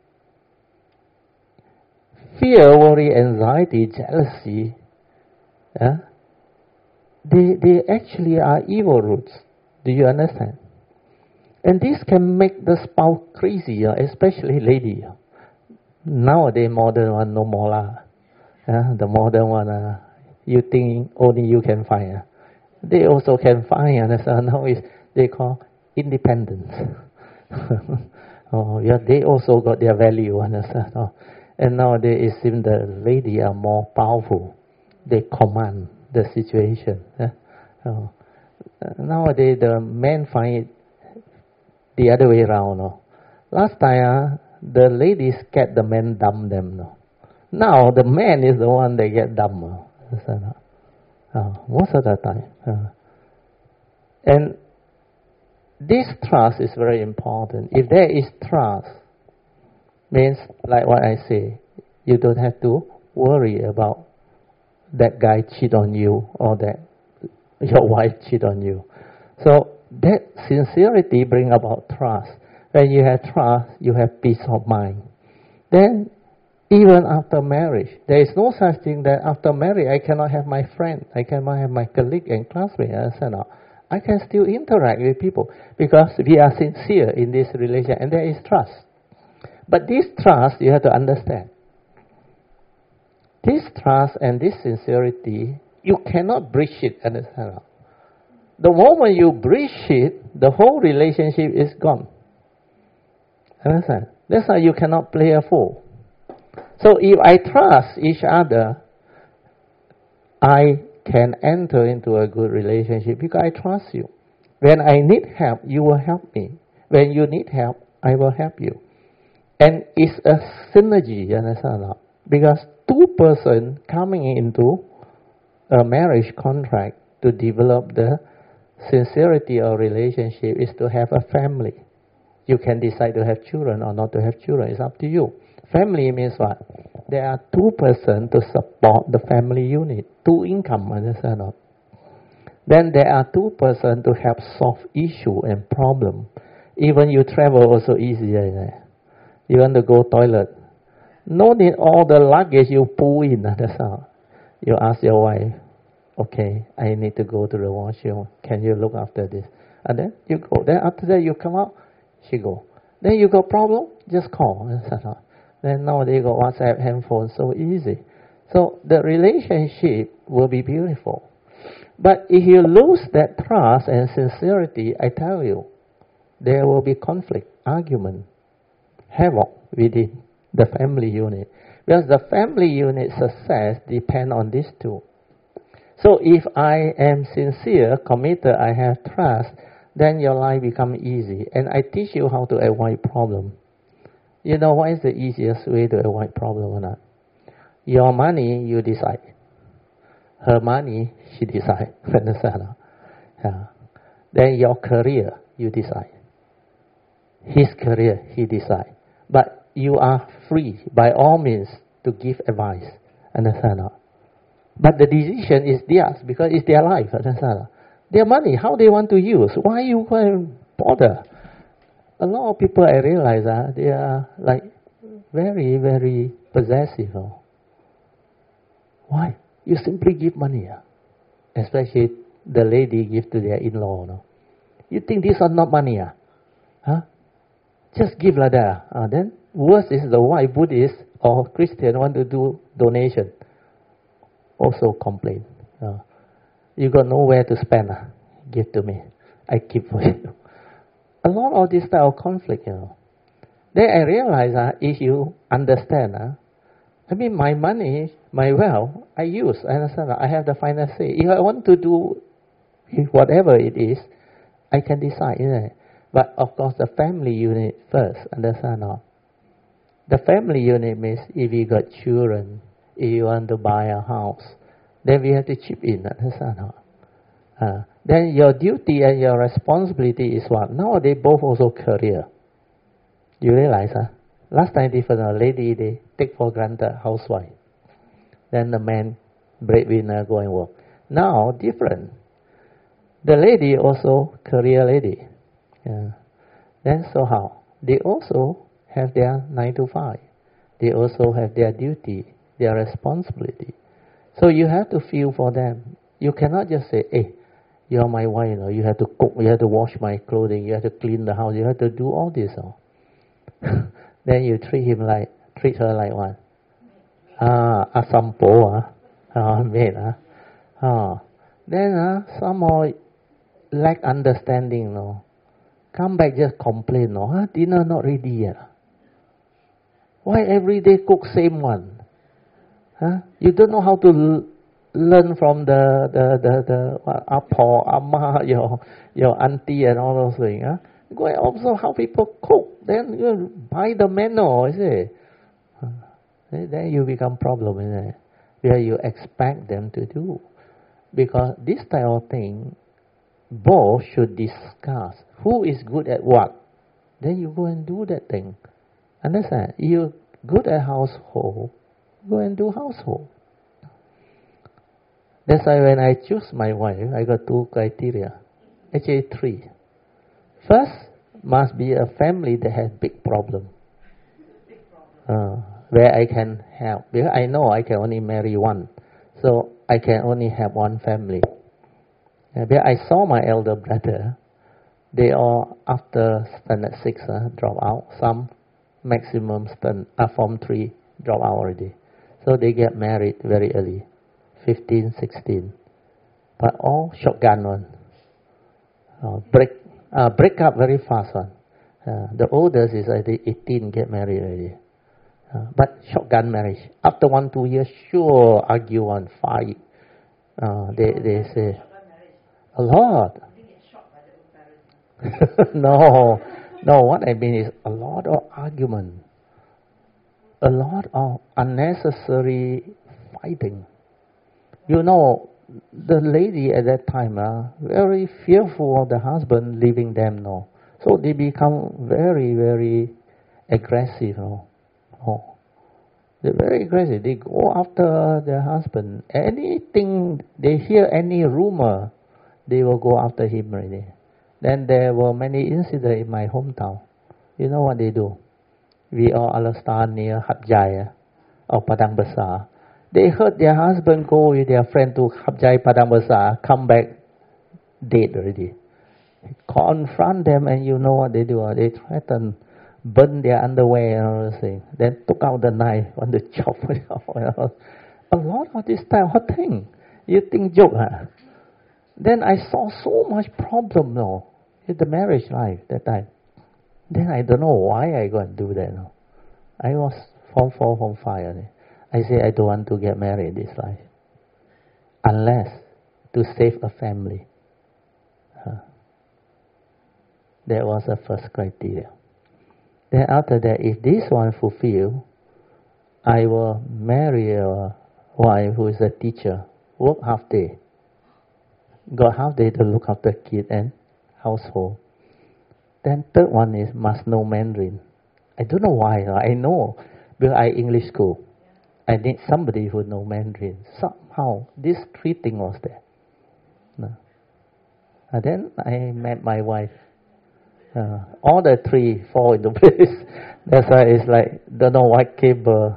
fear, worry, anxiety, jealousy, yeah, they, they actually are evil roots. Do you understand? And this can make the spouse crazy, especially lady. Nowadays, modern one, no more lah. Yeah, the modern one, uh, you think only you can find. Uh. They also can find, understand? Now is they call independence. Oh, yeah, they also got their value, understand? Oh. And nowadays it seems the lady are more powerful. They command the situation. Yeah? Oh. Nowadays the men find it the other way around. No? Last time, uh, the ladies get the men dumb them. No? Now the man is the one that get dumb. No? Uh, most of the time. Uh. And this trust is very important. If there is trust, means like what I say, you don't have to worry about that guy cheat on you or that your wife cheat on you. So that sincerity bring about trust. When you have trust, you have peace of mind. Then even after marriage, there is no such thing that after marriage I cannot have my friend, I cannot have my colleague and classmate. I can still interact with people because we are sincere in this relation and there is trust. But this trust, you have to understand. This trust and this sincerity, you cannot breach it. Understand? The moment you breach it, the whole relationship is gone. Understand? That's why you cannot play a fool. So if I trust each other, I can enter into a good relationship because I trust you. When I need help, you will help me. When you need help, I will help you. And it's a synergy, you understand? Because two persons coming into a marriage contract to develop the sincerity of relationship is to have a family. You can decide to have children or not to have children. It's up to you. Family means what? There are two persons to support the family unit. Two income, understand? Not? Then there are two persons to help solve issue and problem. Even you travel also easier. You want to go toilet. No need all the luggage you pull in. That's all. You ask your wife, okay, I need to go to the washroom. Can you look after this? And then you go. Then after that you come out, she go. Then you got problem, just call. Then now they got WhatsApp, handphone, so easy. So the relationship will be beautiful. But if you lose that trust and sincerity, I tell you, there will be conflict, argument, havoc within the family unit. Because the family unit success depends on these two. So if I am sincere, committed, I have trust, then your life becomes easy. And I teach you how to avoid problem. You know what is the easiest way to avoid problem or not? Your money, you decide. Her money, she decide. Understand? Yeah. Then your career, you decide. His career, he decide. But you are free, by all means, to give advice. Understand? But the decision is theirs, because it's their life. Understand? Their money, how they want to use. Why you going to bother? A lot of people, I realize, uh, they are like very, very possessive. Oh. Why? You simply give money. Uh. Especially the lady give to their in-law. No? You think these are not money? Uh? Huh? Just give like that. Uh, then worse is the wife, Buddhist or Christian, want to do donation. Also complain. Uh, you got nowhere to spend. Uh, give to me. I keep for you. A lot of this type of conflict, you know. Then I realize uh, if you understand, uh, I mean, my money, my wealth, I use. I understand. Uh, I have the final say. If I want to do whatever it is, I can decide. You know? But of course, the family unit first. Understand? Uh, the family unit means if you got children, if you want to buy a house, then we have to chip in. Understand? Uh, Uh, then your duty and your responsibility is what? Now they both also career. You realize, huh? Last time different, a lady, they take for granted housewife. Then the man, breadwinner, go and work. Now, different. The lady also career lady. Yeah. Then so how? They also have their nine to five. They also have their duty, their responsibility. So you have to feel for them. You cannot just say, hey, you're my wife, you know, you have to cook, you have to wash my clothing, you have to clean the house, you have to do all this. Oh. Then you treat him like, treat her like what? Ah, a sampo, ah, ah, maid, ah. Ah. Then ah, some more lack understanding, no. Come back just complain, no. Huh? Dinner not ready yet. Why every day cook same one? Huh? You don't know how to l- learn from the the the the what, Apo, Amma, your your auntie and all those things. Huh? Go and observe how people cook. Then you buy the menu, is it? Huh? Then you become problem, isn't it? Where you expect them to do, because this type of thing, both should discuss who is good at what. Then you go and do that thing. Understand? You good at household, go and do household. That's why when I choose my wife, I got two criteria. Actually three. First, must be a family that has big problem. Uh, where I can help. Because I know I can only marry one. So I can only have one family. Uh, because I saw my elder brother, they all after standard six uh, drop out. Some maximum stand, uh, form three drop out already. So they get married very early. fifteen, sixteen, but all shotgun one. Uh, break, uh, break up very fast one. Uh, the oldest is already eighteen, get married already. Uh, but shotgun marriage. After one, two years, sure, argue one, fight. Uh, they, they say, a lot. no, no, what I mean is a lot of argument. A lot of unnecessary fighting. You know, the lady at that time, uh, very fearful of the husband leaving them, no. So they become very, very aggressive, no. Oh. They're very aggressive. They go after their husband. Anything, they hear any rumor, they will go after him already. Then there were many incidents in my hometown. You know what they do? We are Alastan near Hat Yai or Padang Besar. They heard their husband go with their friend to Hat Yai Padang Besar, come back dead already. Confront them, and you know what they do? They threaten, burn their underwear and all those things. Then took out the knife, want to chop it off. A lot of this type of thing. You think joke, huh? Then I saw so much problem now in the marriage life that time. Then I don't know why I go and do that now. I was form four, form five. I say I don't want to get married this life. Unless to save a family. Huh. That was the first criteria. Then after that, if this one fulfill, I will marry a wife who is a teacher, work half day, got half day to look after kid and household. Then third one is must know Mandarin. I don't know why. I know because I English school. I need somebody who know Mandarin. Somehow this three thing was there. No. And then I met my wife. Uh, all the three fall into place. That's why it's like don't know what cable.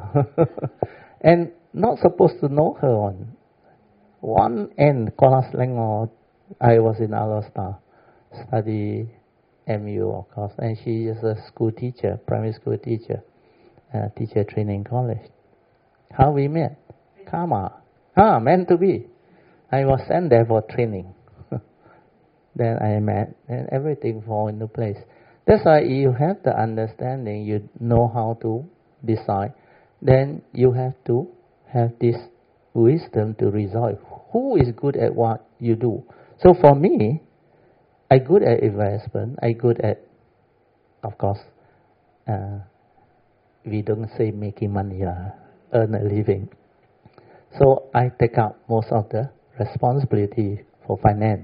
And not supposed to know her on. One end, Kuala Selangor, I was in Alostar, study M U of course, and she is a school teacher, primary school teacher, uh, teacher training college. How we met? Karma. Ah, meant to be. I was sent there for training. Then I met, and everything fall into place. That's why you have the understanding, you know how to decide. Then you have to have this wisdom to resolve. Who is good at what you do? So for me, I good at investment. I good at, of course, uh, we don't say making money, uh, earn a living. So I take up most of the responsibility for finance.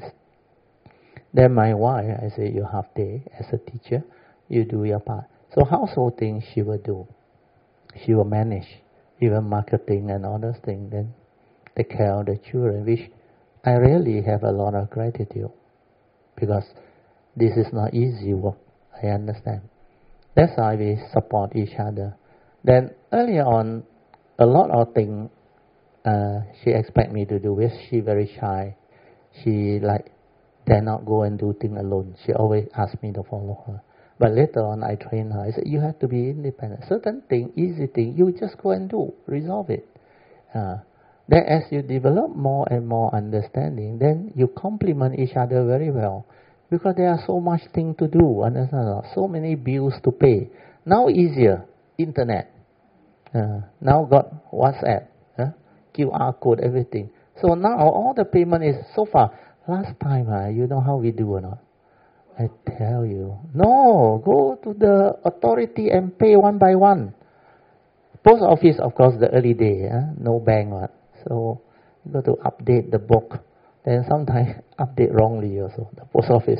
Then my wife, I say, you half day as a teacher, you do your part. So household things she will do. She will manage, even marketing and all those things. Then take care of the children, which I really have a lot of gratitude. Because this is not easy work, I understand. That's why we support each other. Then earlier on, a lot of things uh, she expect me to do, which she very shy. She like dare not go and do things alone. She always ask me to follow her. But later on, I train her. I said, you have to be independent. Certain thing, easy thing, you just go and do, resolve it. Uh, then as you develop more and more understanding, then you complement each other very well. Because there are so much thing to do, understand? So many bills to pay. Now easier, internet. Uh, now got WhatsApp, uh, Q R code, everything. So now all the payment is so far. Last time, uh, you know how we do or not? I tell you, no, go to the authority and pay one by one. Post office, of course, the early day, uh, no bank. Uh, so you got to update the book. Then sometimes update wrongly also, the post office.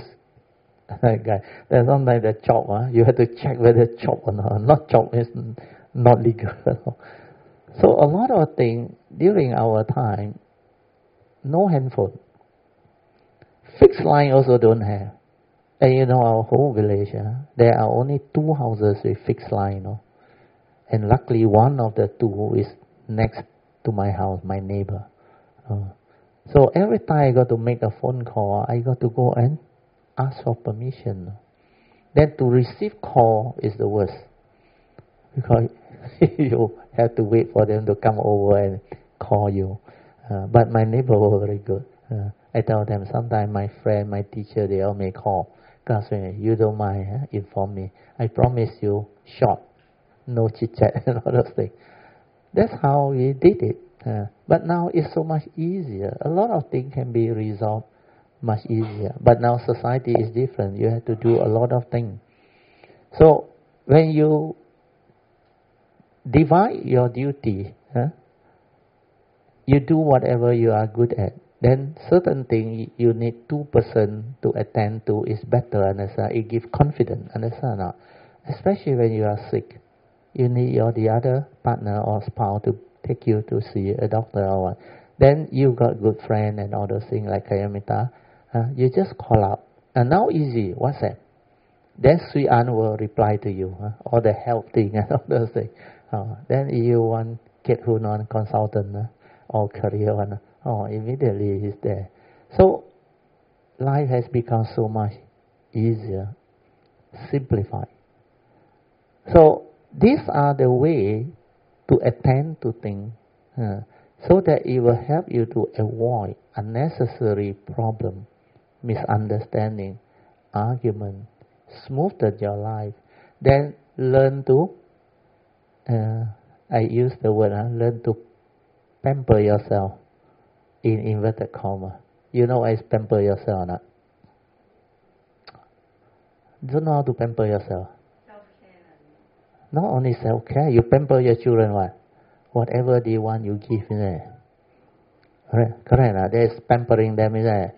Guy. Then sometimes the chop, uh, you have to check whether chop or not. Not chop is not legal. So a lot of things during our time, no handphone. Fixed line also don't have. And you know our whole village, uh, there are only two houses with fixed line. You know? And luckily one of the two is next to my house, my neighbor. Uh, so every time I got to make a phone call, I got to go and ask for permission. Then to receive call is the worst. Because you have to wait for them to come over and call you. Uh, but my neighbor was very good. Uh, I tell them, sometimes my friend, my teacher, they all may call. Classmate, you don't mind, huh? Inform me. I promise you, short, no chit-chat and all those things. That's how we did it. Uh, but now it's so much easier. A lot of things can be resolved much easier. But now society is different. You have to do a lot of things. So when you divide your duty, huh? You do whatever you are good at. Then certain things you need two person to attend to is better, understand? It gives confidence, understand? Not? Especially when you are sick, you need your the other partner or spouse to take you to see a doctor or what. Then you got good friend and all those things like Kayamita. Uh, you just call up. And now easy, WhatsApp. Then Sui An will reply to you, huh? All the health thing and all those things. Uh, then you want get who non consultant uh, or career one. Oh, immediately he's there. So, life has become so much easier, simplified. So these are the way to attend to things, uh, so that it will help you to avoid unnecessary problem, misunderstanding, argument, smoothen your life. Then learn to, uh, I use the word, uh, learn to pamper yourself in inverted comma. You know what is pamper yourself or not? Don't know how to pamper yourself. Not only self-care, you pamper your children what? Whatever they want, you give, isn't it? Correct? Correct. Uh? There's pampering them, isn't it?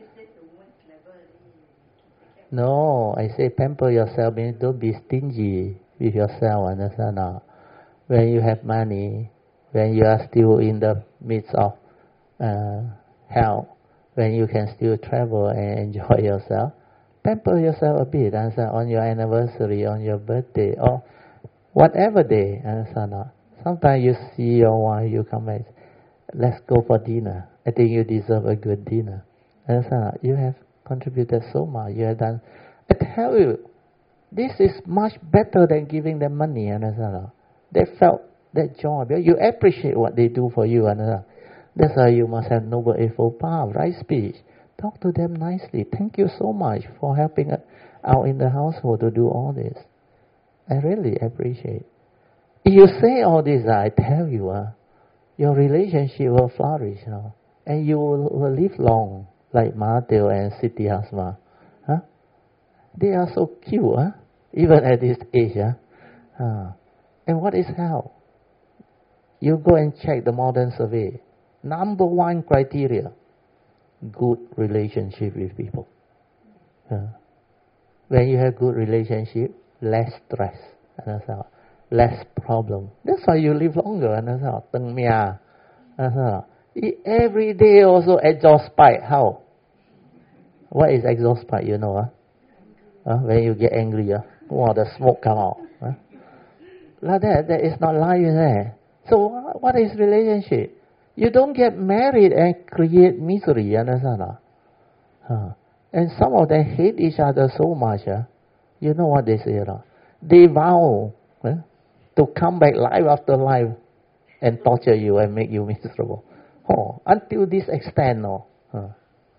No, I say pamper yourself means don't be stingy with yourself, understand now? When you have money, when you are still in the midst of uh, health, when you can still travel and enjoy yourself, pamper yourself a bit, understand? On your anniversary, on your birthday, or whatever day, understand now? Sometimes you see your wife, you come back, let's go for dinner. I think you deserve a good dinner. Understand now? You have contributed so much. You have done. I tell you, this is much better than giving them money. Understand? They felt that joy. You appreciate what they do for you. Understand? That's why you must have noble eightfold path, right speech. Talk to them nicely. Thank you so much for helping out in the household to do all this. I really appreciate. If you say all this, I tell you, uh, your relationship will flourish, you know, and you will, will live long. Like Mahathir and Siti Hasma. Huh? They are so cute, huh? Even at this age. Huh? Uh, and what is health? You go and check the modern survey. Number one criteria, good relationship with people. Uh, when you have good relationship, less stress. Understand? Less problem. That's why you live longer. Understand? Teng mia. Understand? Every day also exhaust pipe. How? What is exhaust pipe? You know, huh? Uh, when you get angry, uh, wow, the smoke come out. Huh? Like that, that is not life, is it? So what is relationship? You don't get married and create misery. You understand? Uh, and some of them hate each other so much. Uh, you know what they say? Uh, they vow uh, to come back life after life and torture you and make you miserable. Oh, until this extent, no. Uh.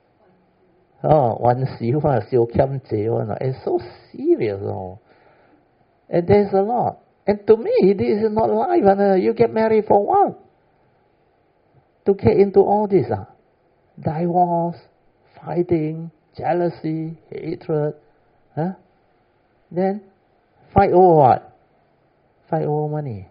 Oh, one siu ah, siu kiam jiu, no. It's so serious, no. And there's a lot. And to me, this is not life. And uh, you get married for what? To get into all this, uh. Divorce, fighting, jealousy, hatred, huh? Then fight over what? Fight over money.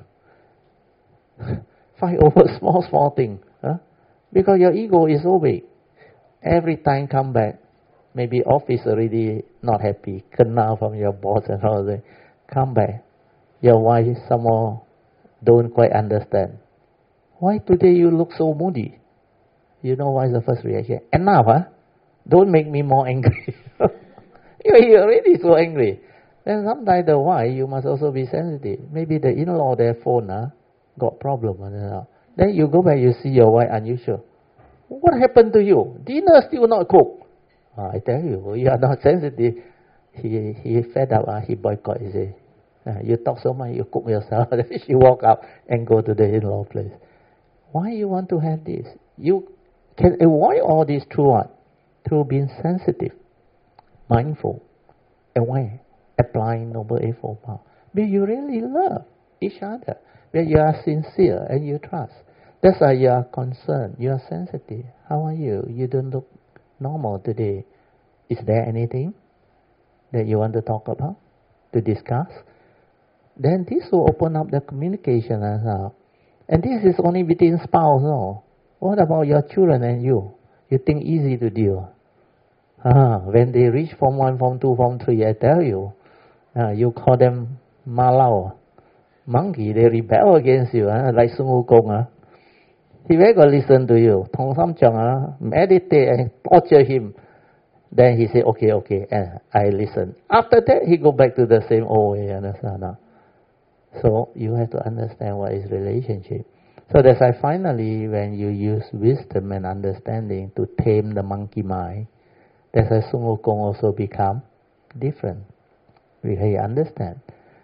Fight over small, small thing. Huh? Because your ego is so big. Every time come back, maybe office already not happy, kena from your boss and all that. Come back. Your wife somehow don't quite understand. Why today you look so moody? You know what is the first reaction? Enough, huh? Don't make me more angry. You're already so angry. Then sometimes the wife, you must also be sensitive. Maybe the in-law, their phone, huh, got problem. Then you go back, you see your wife unusual. What happened to you? Dinner still not cooked. Oh, I tell you, you are not sensitive. He he fed up, uh, he boycott, you say. Uh, you talk so much, you cook yourself. Then she walk out and go to the in-law place. Why you want to have this? You can avoid all this through what? Through being sensitive, mindful, aware, applying Noble Eightfold Path. But you really love each other. But you are sincere and you trust. That's why you are concerned, you are sensitive. How are you? You don't look normal today. Is there anything that you want to talk about, to discuss? Then this will open up the communication as well. And this is only between spouse, no? What about your children and you? You think easy to deal? Ah, when they reach Form one, Form two, Form three, I tell you, uh, you call them Malau, monkey, they rebel against you, uh, like Sun Wukong. Uh. He will go listen to you. Tong Sam Chong, uh, meditate and torture him. Then he say, okay, okay, and I listen. After that, he go back to the same old way, understand? Uh. So you have to understand what is relationship. So that's why finally, when you use wisdom and understanding to tame the monkey mind, that's why Sun Wukong also become different. We understand.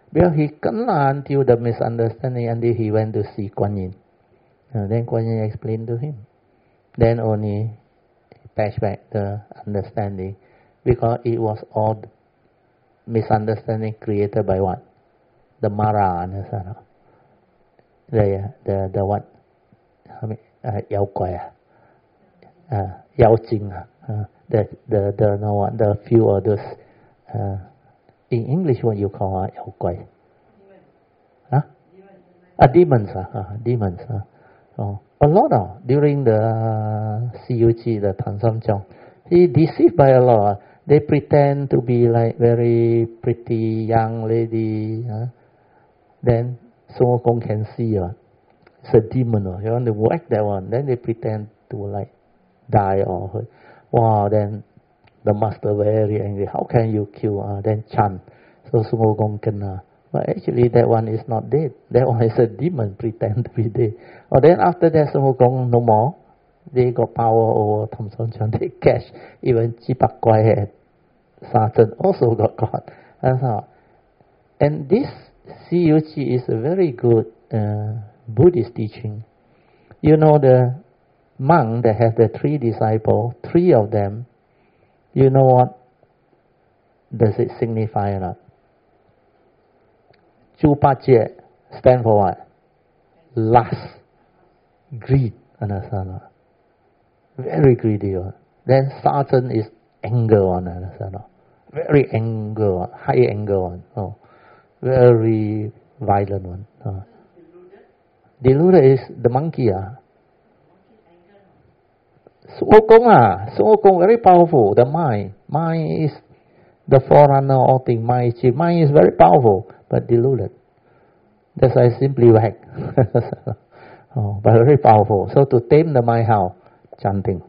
Well, he couldn't until the misunderstanding until he went to see Kuan Yin. Uh, then Kuan Yin explained to him. Then only patch back the understanding, because it was all misunderstanding created by what? The Mara, understand? The the the what? I mean, uh, Yao Guai, uh, Yao Jing, uh, the the the no what? The few others. Uh, in English, what you call uh, Yao Guai? Huh? Ah, demons, uh, uh, demons. Uh. Oh, a lot of during the uh, C U G, the Tan Sam Chong, he deceived by a lot. They pretend to be like very pretty young lady. Uh. Then Sun Wukong can see uh, it's a demon. Uh. You want to whack that one. Then they pretend to like die or hurt. Wow. Then the master very angry. How can you kill? Uh, then chant. So Sun Wukong can. Uh, But actually that one is not dead. That one is a demon pretend to be dead. Or then after that Sun Wukong no more. They got power over Tham Son Chuan. They catch even Chi Pak Kwai and Satan also got caught. That's how. And this C U G is a very good uh, Buddhist teaching. You know the monk that has the three disciples, three of them, you know what does it signify or not? Chu Pa Jie stand for what? Lust, greed, understand? Very greedy one. Then Satan is anger one, understand? Very anger, high anger one. Oh, very violent one. Oh. Deluded is the monkey. Ah. Sun Wukong ah, Sun Wukong very powerful. The mind, mind is the forerunner of all things. Mind, mind is very powerful. But deluded. That's why I simply whack. Oh, but very powerful. So to tame the mind, how? Chanting.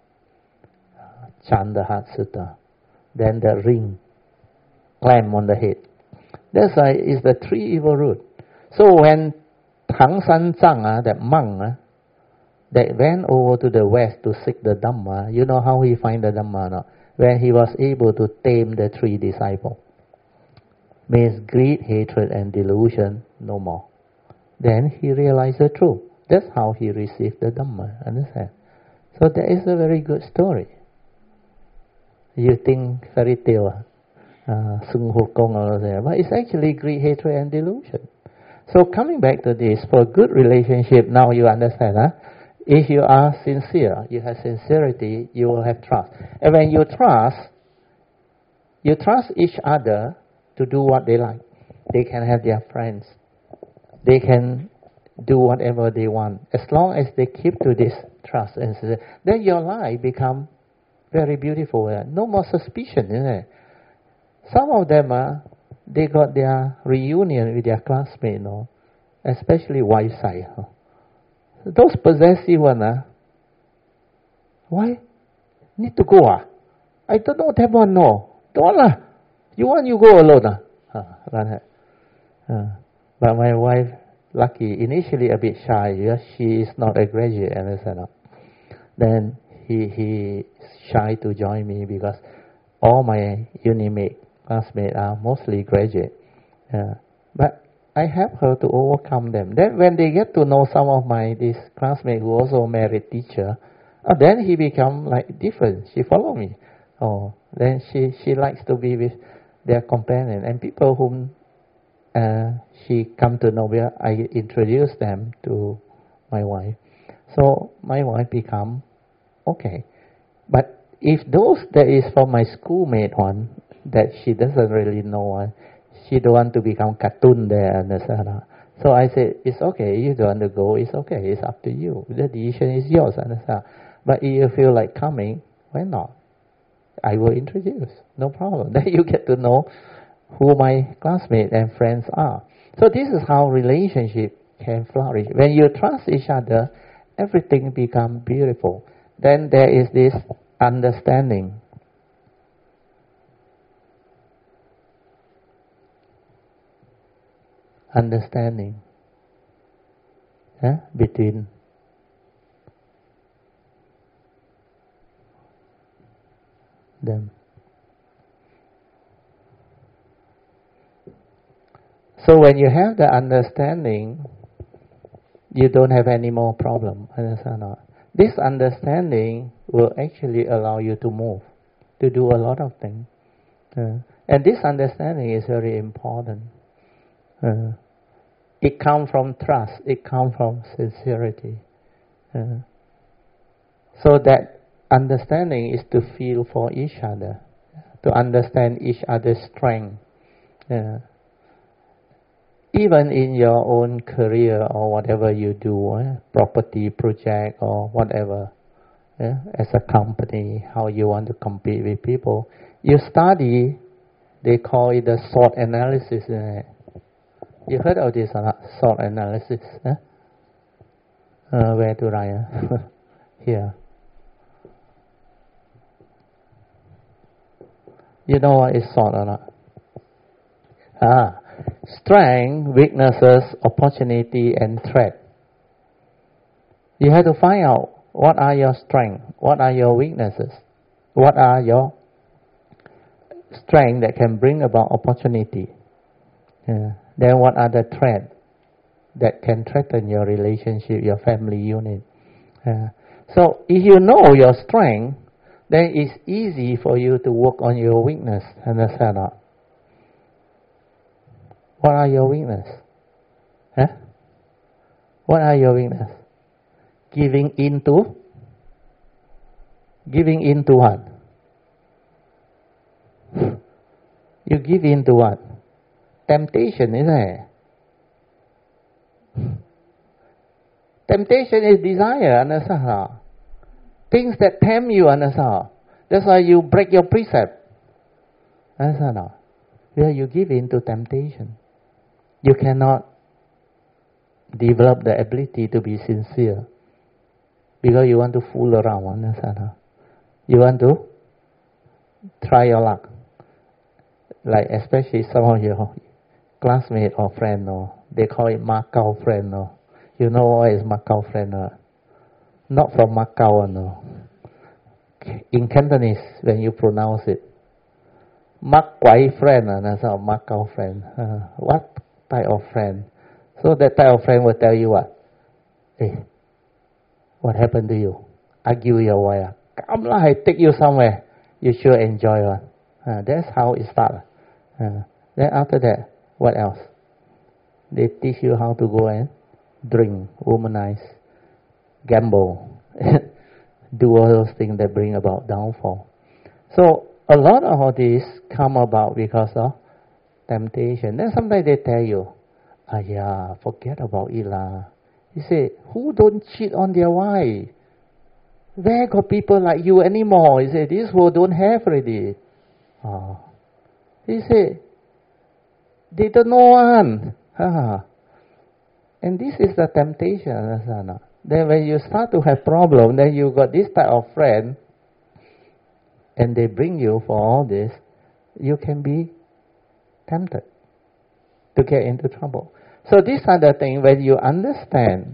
Chant the heart sutta. Then the ring. Clamp on the head. That's why it's the three evil root. So when Tang San Zhang, uh, that monk, uh, that went over to the west to seek the Dhamma, you know how he find the Dhamma? No? When he was able to tame the three disciples. Means greed, hatred, and delusion no more. Then he realized the truth. That's how he received the Dhamma. Understand? So that is a very good story. You think fairy tale, uh, Sun Wukong or there, but it's actually greed, hatred, and delusion. So coming back to this, for good relationship, now you understand, huh? If you are sincere, you have sincerity, you will have trust. And when you trust, you trust each other to do what they like. They can have their friends. They can do whatever they want. As long as they keep to this trust and then your life become very beautiful. No more suspicion, isn't it? Some of them, uh, they got their reunion with their classmates, you know, especially wife side. Huh? Those possessive ones, uh, why? Need to go, ah? I don't know that one, no. Don't lah. You want, you go alone. Uh. Uh, uh, but my wife, lucky, initially a bit shy. Yes, she is not a graduate, understand? Then he he shy to join me because all my unimate classmates are mostly graduate. Uh, but I help her to overcome them. Then when they get to know some of my this classmates who also married teacher, oh, then he become like different. She follow me. Oh, then she she likes to be with their companion and people whom uh, she come to know. Where I introduce them to my wife. So my wife become okay. But if those that is for my schoolmate one that she doesn't really know one, she don't want to become cartoon there, understand? So I said, it's okay. You don't want to go. It's okay. It's up to you. The decision is yours, understand? But if you feel like coming, why not? I will introduce. No problem. Then you get to know who my classmates and friends are. So this is how relationship can flourish. When you trust each other, everything becomes beautiful. Then there is this understanding. Understanding yeah, between them. So when you have the understanding, you don't have any more problem. Understand or not? This understanding will actually allow you to move, to do a lot of things. Uh, and this understanding is very important. Uh, it comes from trust. It comes from sincerity. Uh, so that understanding is to feel for each other, to understand each other's strength. Uh, even in your own career or whatever you do, eh, property project or whatever, eh, as a company, how you want to compete with people, you study, they call it the SWOT analysis. Eh? You heard of this or not? SWOT analysis. Eh? Uh, where to write? Eh? Here. You know what is SWOT or not? Ah. Strength, weaknesses, opportunity, and threat. You have to find out what are your strengths, what are your weaknesses, what are your strengths that can bring about opportunity. Yeah. Then what are the threats that can threaten your relationship, your family unit. Yeah. So if you know your strength, then it's easy for you to work on your weakness. Understand or not? What are your weakness? Huh? What are your weakness? Giving in to? Giving in to what? You give in to what? Temptation, isn't it? Temptation is desire, understand? Things that tempt you, understand? That's why you break your precept. Understand? Where you give in to temptation. You cannot develop the ability to be sincere because you want to fool around, understand? You want to try your luck. Like especially some of your classmates or friends, no? They call it Macau friend. No? You know what is Macau friend? No? Not from Macau. No? In Cantonese, when you pronounce it, Mak Kwai friend, uh, that's our Macau friend. Uh, what type of friend? So that type of friend will tell you what? Hey, what happened to you? Argue your way. Come lah, I take you somewhere. You sure enjoy one. Uh, that's how it starts. Uh, then after that, what else? They teach you how to go and drink, womanize, gamble, do all those things that bring about downfall. So a lot of all this come about because of temptation. Then sometimes they tell you, ah yeah, forget about it lah. You say, who don't cheat on their wife? Where got people like you anymore? You say, this world don't have already. Oh. He say, they don't know one. Ah. And this is the temptation. Understand? Then when you start to have problem, then you got this type of friend, and they bring you for all this, you can be tempted to get into trouble. So these are the things when you understand,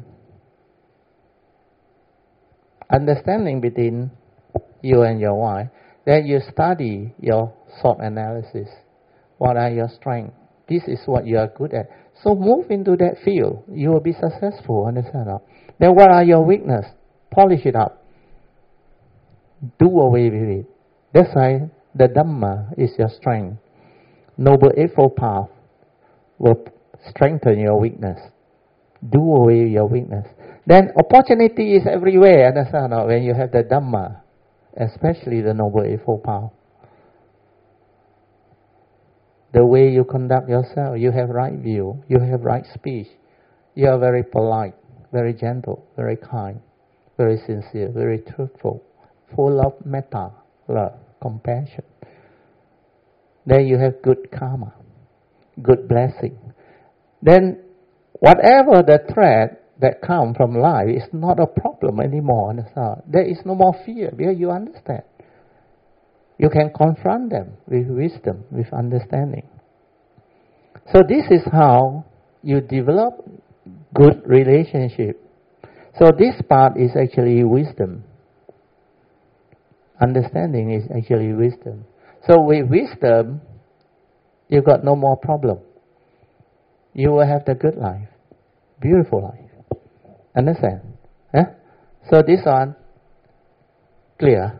understanding between you and your wife, then you study your SWOT analysis. What are your strengths? This is what you are good at. So move into that field. You will be successful. Understand? Then what are your weaknesses? Polish it up. Do away with it. That's why the Dhamma is your strength. Noble Eightfold Path will strengthen your weakness. Do away with your weakness. Then opportunity is everywhere. Understand? When you have the Dhamma, especially the Noble Eightfold Path. The way you conduct yourself, you have right view, you have right speech, you are very polite, very gentle, very kind, very sincere, very truthful, full of metta, love, compassion. Then you have good karma, good blessing. Then whatever the threat that comes from life is not a problem anymore. There is no more fear because you understand. You can confront them with wisdom, with understanding. So this is how you develop good relationship. So this part is actually wisdom. Understanding is actually wisdom. So with wisdom, you got no more problem. you will have the good life, beautiful life. Understand? Eh? So this one, clear.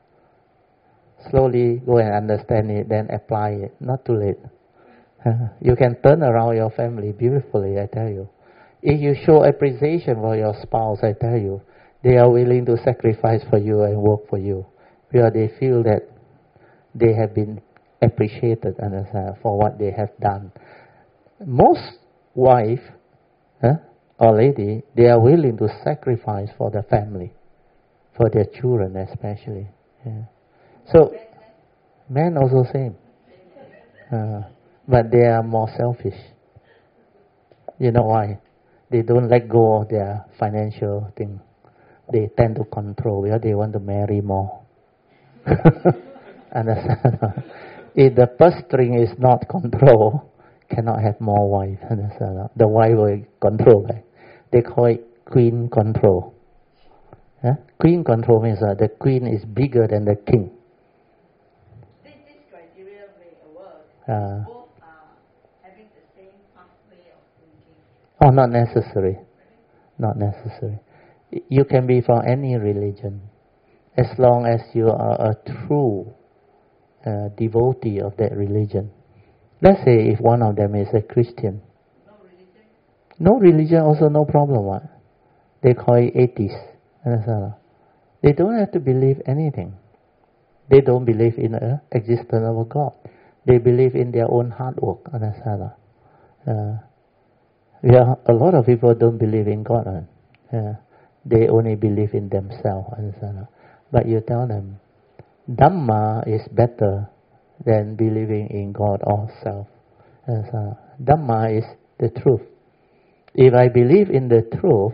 Slowly go and understand it, then apply it. Not too late. You can turn around your family beautifully, I tell you. If you show appreciation for your spouse, I tell you, they are willing to sacrifice for you and work for you, because they feel that they have been appreciated, understand, for what they have done. Most wife huh, or lady, they are willing to sacrifice for the family, for their children especially. Yeah. So, men also same. Uh, but they are more selfish. You know why? They don't let go of their financial thing. They tend to control because they want to marry more. Understand? If the purse string is not controlled, cannot have more wife. Understand? The wife will control. Right? They call it queen control. Huh? Queen control means that the queen is bigger than the king. This, this criteria may work. Uh, Both are having the same pathway of thinking. oh, not necessary. Not necessary. You can be from any religion, as long as you are a true uh, devotee of that religion. Let's say if one of them is a Christian. No religion? No religion also no problem. What? They call it atheists. Understand? They don't have to believe anything. They don't believe in the existence of a God. They believe in their own hard work. Understand? Uh, yeah, a lot of people don't believe in God. Right? Uh, they only believe in themselves. Understand? But you tell them, Dhamma is better than believing in God or self. Understand? Dhamma is the truth. If I believe in the truth,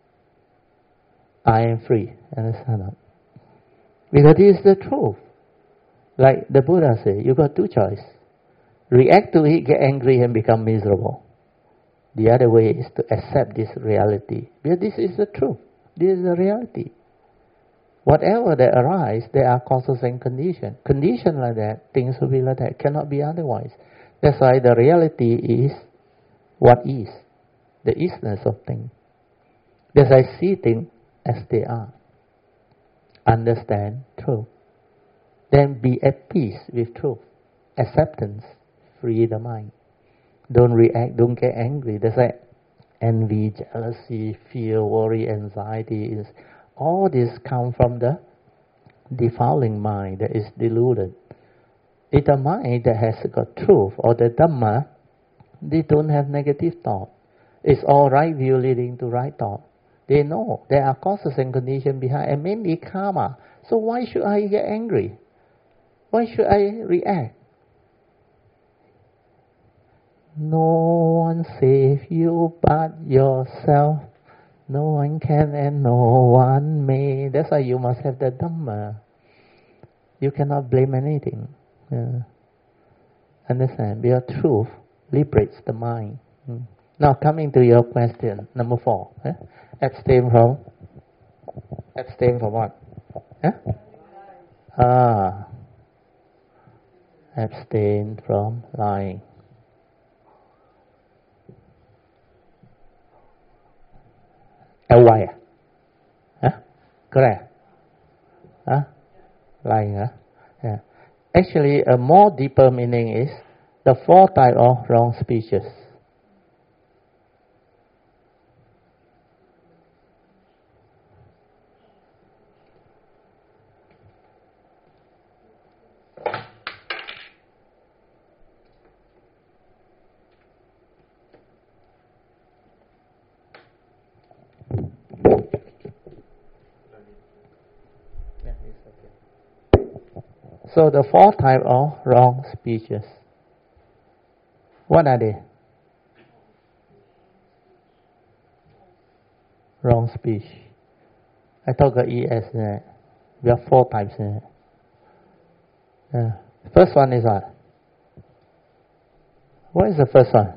I am free. Understand? Because it is the truth. Like the Buddha said, you got two choices. React to it, get angry and become miserable. The other way is to accept this reality. Because this is the truth. This is the reality. Whatever that arises, there are causes and conditions. Conditions like that, things will be like that. Cannot be otherwise. That's why the reality is what is. The isness of things. That's why I see things as they are. Understand truth. Then be at peace with truth. Acceptance. Free the mind. Don't react, don't get angry. That's why envy, jealousy, fear, worry, anxiety, is all this come from the defiling mind that is deluded. It's a mind that has got truth or the Dhamma, they don't have negative thought. It's all right view leading to right thought. They know there are causes and conditions behind, and mainly karma. So why should I get angry? Why should I react? No one save you but yourself. No one can and no one may. That's why you must have the Dhamma. You cannot blame anything. Yeah. Understand? Because truth liberates the mind. Hmm. Now coming to your question, number four. Eh? Abstain from? Abstain from what? Eh? Ah. Abstain from lying. L Y à? Huh? Correct? Huh? Lying, huh? Yeah. Actually, a more deeper meaning is the four types of wrong speeches. So the four types of wrong speeches. What are they? Wrong speech. I thought got E S in it. We have four types in it. Yeah. First one is what? What is the first one?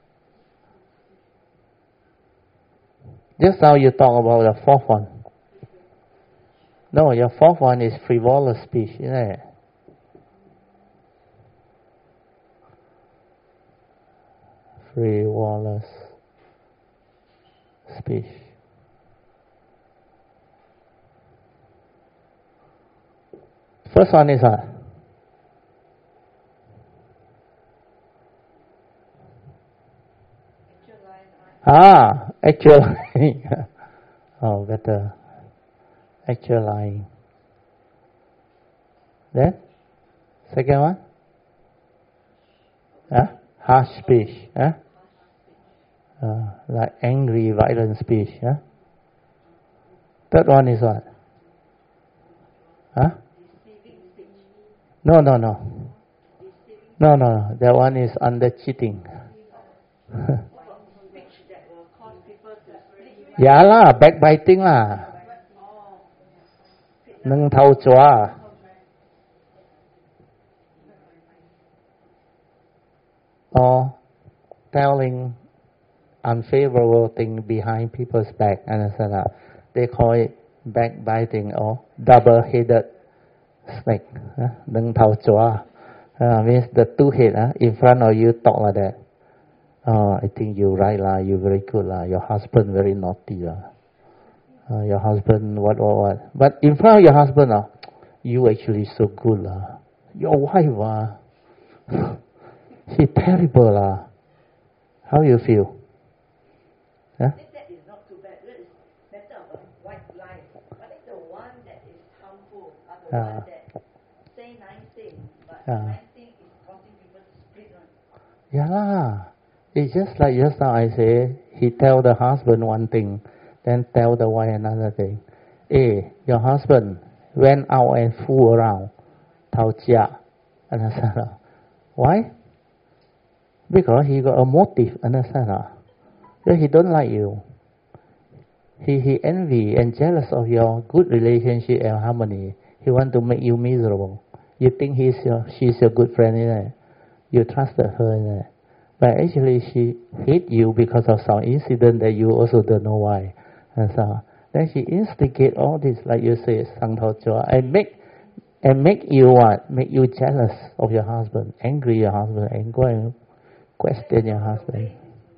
Just now you talk about the fourth one. No, your fourth one is frivolous speech, isn't it? frivolous speech. First one is what? Ah, actual lying. Oh, better. Actual lying. Then, second one? Huh? Harsh speech. Huh? Uh, like angry, violent speech. Huh? Third one is what? Huh? No, no, no. No, no, no. That one is under cheating. Yeah lah, backbiting lah. Nâng thâu chua. Or telling unfavorable thing behind people's back. Understand that? They call it backbiting or double-headed snake. Nâng thâu chua. Uh, means the two head uh, in front of you talk like that. Oh, I think you're right lah, you're very good lah, your husband very naughty lah. Uh, your husband what what what. But in front of your husband uh, you actually so good lah. Your wife uh, she terrible lah. How you feel? Huh? That is not too bad. That is better of a white lie. But it's the one that is harmful, or the uh, one that say nice things, but uh, nice thing is causing people to split one. Yeah lah. It's just like just now I say, he tell the husband one thing, then tell the wife another thing. Hey, your husband went out and fool around, tao jia. Understand? Why? Because he got a motive. Understand? That he don't like you. He he envy and jealous of your good relationship and harmony. He want to make you miserable. You think he's your she's your good friend, isn't it? You trusted her, isn't it? But actually she hate you because of some incident that you also don't know why. And so then she instigate all this, like you say, sang tao chua, and make and make you what? Make you jealous of your husband, angry your husband, and go and question your husband.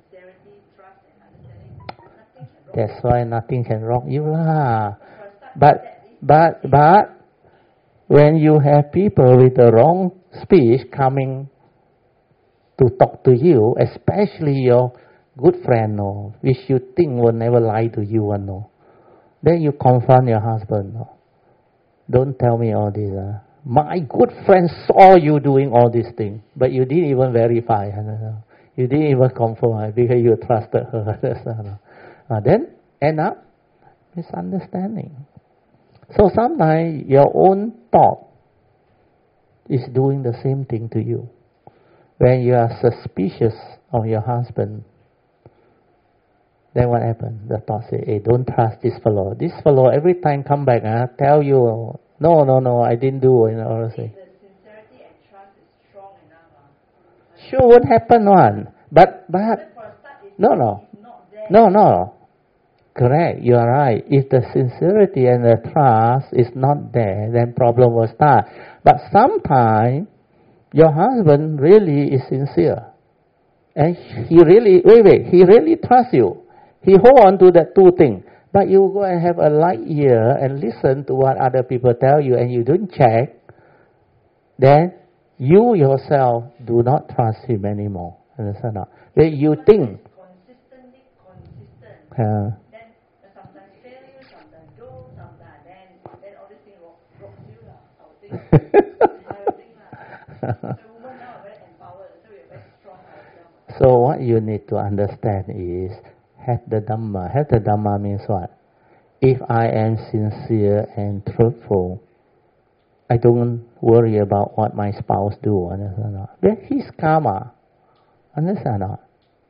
That's why nothing can rock you lah. But but but when you have people with the wrong speech coming to talk to you, especially your good friend, no, which you think will never lie to you, no, then you confront your husband. No. Don't tell me all this. Uh. My good friend saw you doing all these things, but you didn't even verify. No. You didn't even confirm because you trusted her. uh, then end up misunderstanding. So sometimes your own thought is doing the same thing to you. When you are suspicious of your husband, then what happens? The thought say, hey, don't trust this fellow. This fellow every time come back, uh, tell you, no, no, no, I didn't do. You know, say. The sincerity and trust is strong enough. Uh, sure, won't happen one. But, but, no, no, no, no. Correct, you are right. If the sincerity and the trust is not there, then problem will start. But sometimes, your husband really is sincere. And he really, wait, wait, he really trusts you. He hold on to that two things. But you go and have a light ear and listen to what other people tell you and you don't check, then you yourself do not trust him anymore. Understand not? Then you think. Consistently consistent. Uh, then sometimes fail you, sometimes do, sometimes then, then all these things rock, rock you lah. I would think. I would think lah. So women now are very empowered, so we are very strong ourselves. So what you need to understand is, have the Dhamma. Have the Dhamma means what? If I am sincere and truthful, I don't worry about what my spouse do. Understand not? Then his karma. Understand not?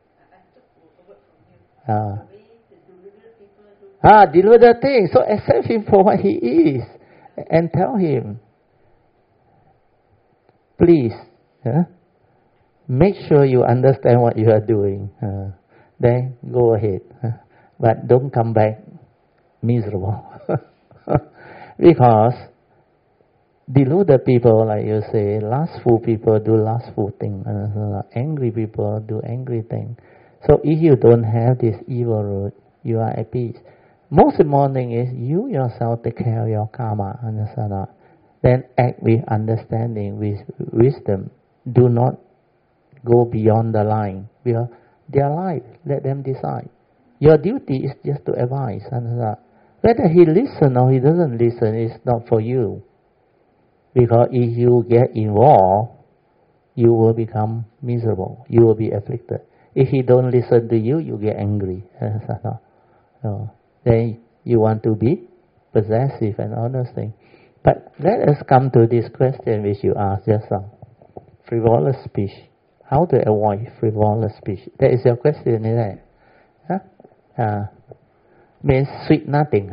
Ah, ah, deliver the thing. So accept him for what he is, and tell him, please, huh? Make sure you understand what you are doing. Uh, then go ahead, huh? But don't come back miserable, because deluded people, like you say, lustful people do lustful thing, uh, angry people do angry thing. So if you don't have this evil root, you are at peace. Most important is you yourself take care of your karma, understand or not? Then act with understanding, with wisdom. Do not go beyond the line. Because their life, let them decide. Your duty is just to advise, understand or not? Whether he listens or he doesn't listen is not for you. Because if you get involved, you will become miserable. You will be afflicted. If he don't listen to you, you get angry. So then you want to be possessive and all those things. But let us come to this question which you asked just now. Frivolous speech. How to avoid frivolous speech? That is your question, isn't it? Huh? Uh, means sweet nothing.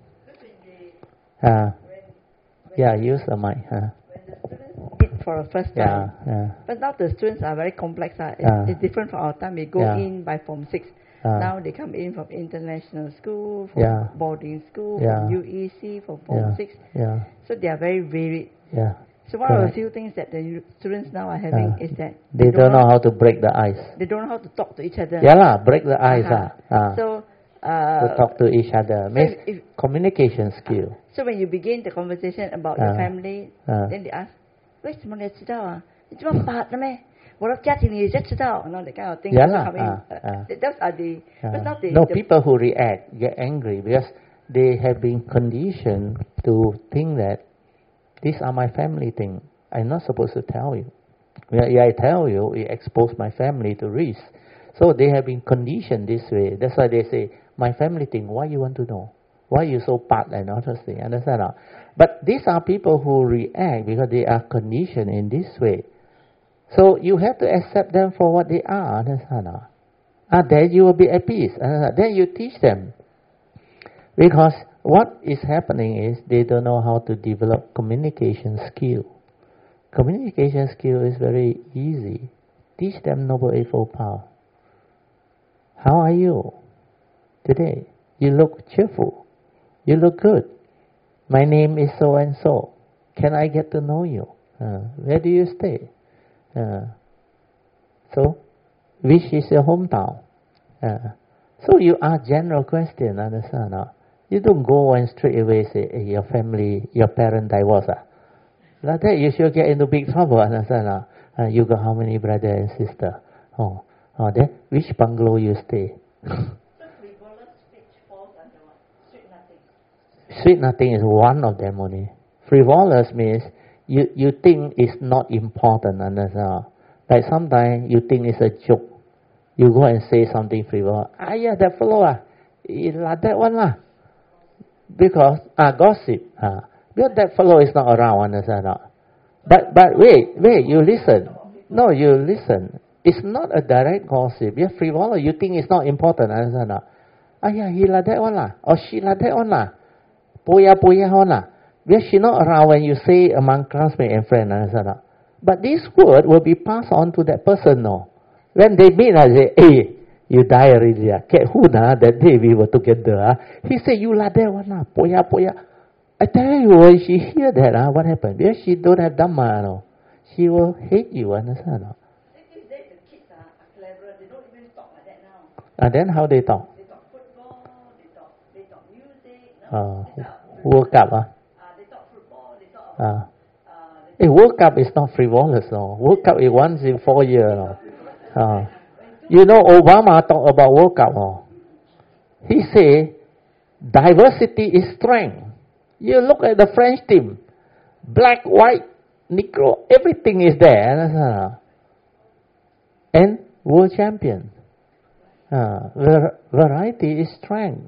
Huh? Uh, yeah, use the mic. Huh? Meet for the first time. Yeah, yeah. But now the students are very complex. Uh. It's, uh, it's different from our time. We go yeah. in by Form six. Uh, now they come in from international school, from yeah. boarding school, yeah. from U E C, from Form yeah. six. Yeah. So they are very varied. Yeah. So one Correct. of the few things that the students now are having uh, is that they, they don't know how to break the ice. They don't know how to talk to each other. Yeah lah, break the ice. Uh-huh. Uh, uh, so uh, to talk to each other. Means so if, communication skill. So when you begin the conversation about uh, your family, uh, then they ask, 为什么你知道啊？你这么白的咩？我的家庭你也知道 you know, that kind of thing. Yeah lah. Coming, Uh, uh, uh, those are the, uh, but not the, no, the people who react get angry because they have been conditioned to think that these are my family thing. I'm not supposed to tell you. If I tell you, it expose my family to risk. So they have been conditioned this way. That's why they say, my family thing, why you want to know? Why you so bad and all those things? Understand? Or? But these are people who react because they are conditioned in this way. So you have to accept them for what they are. Understand? Or? And then you will be at peace. Understand? Then you teach them. Because what is happening is they don't know how to develop communication skill. Communication skill is very easy. Teach them Noble Eightfold Path. How are you today? You look cheerful. You look good. My name is so and so. Can I get to know you? Uh, where do you stay? Uh, so, which is your hometown? Uh, so you ask general question, understand? No? You don't go and straight away say, hey, your family, your parent divorced. Uh. Like that, you should get into big trouble, understand? No? Uh, you got how many brother and sister? Oh, oh, then which bungalow you stay? Sweet nothing is one of them only. Frivolous means you, you think it's not important, understand? Like sometimes you think it's a joke. You go and say something frivolous. Ah, yeah, that fellow, ah, he like that one, lah. Because, ah, gossip. Ah, because that fellow is not around, understand? But, but wait, wait, you listen. No, you listen. It's not a direct gossip. You're frivolous. You think it's not important, understand? Ah, yeah, he like that one, lah. Or she like that one, lah. Poya poya hona. Because she not around when you say among classmates and friends, understand? But this word will be passed on to that person, no. When they meet, I say, hey, you die already. Ket who na, that day we were together. Uh. He say, you like that one, uh, poya poya. I tell you, when she hear that, uh, what happened? Because she don't have dhamma, no. She will hate you, understand? No? These days the kids are, are clever. They don't even talk like that now. And then how they talk? They talk football, they talk, they talk music. Uh, they talk, World Cup, uh. uh, they talk football, they talk about, Uh. uh, they Hey, World Cup is not frivolous, no. World Cup is once in four years, no. Uh, you know, Obama talk about World Cup, no. He say, diversity is strength. You look at the French team, black, white, Negro, everything is there. And world champion. Uh, var- variety is strength.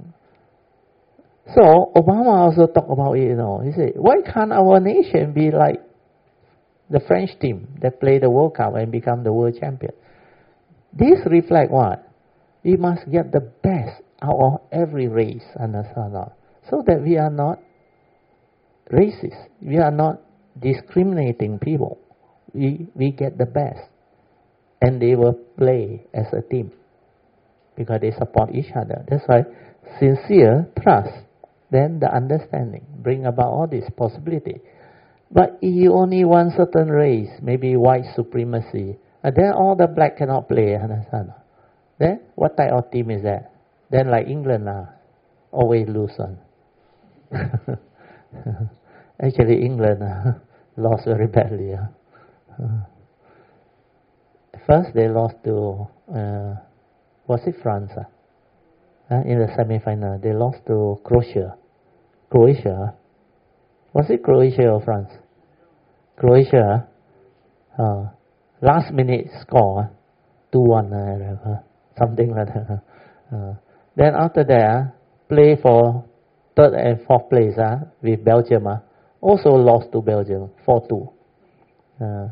So Obama also talk about it, you know. He said, why can't our nation be like the French team that play the World Cup and become the world champion? This reflect what? We must get the best out of every race, understand? So that we are not racist. We are not discriminating people. We we get the best. And they will play as a team. Because they support each other. That's why sincere trust, then the understanding, bring about all this possibility. But if you only want certain race, maybe white supremacy, and then all the black cannot play, understand? Then what type of team is that? Then like England, uh, always lose one. Actually, England uh, lost very badly. Uh. Uh. First, they lost to, uh, was it France? Uh? Uh, in the semi-final, they lost to Croatia. Croatia. Was it Croatia or France? Croatia. Uh, last minute score, two one, uh, something like that. Uh, then after that, uh, play for third and fourth place uh, with Belgium. Uh, also lost to Belgium, four two. Uh,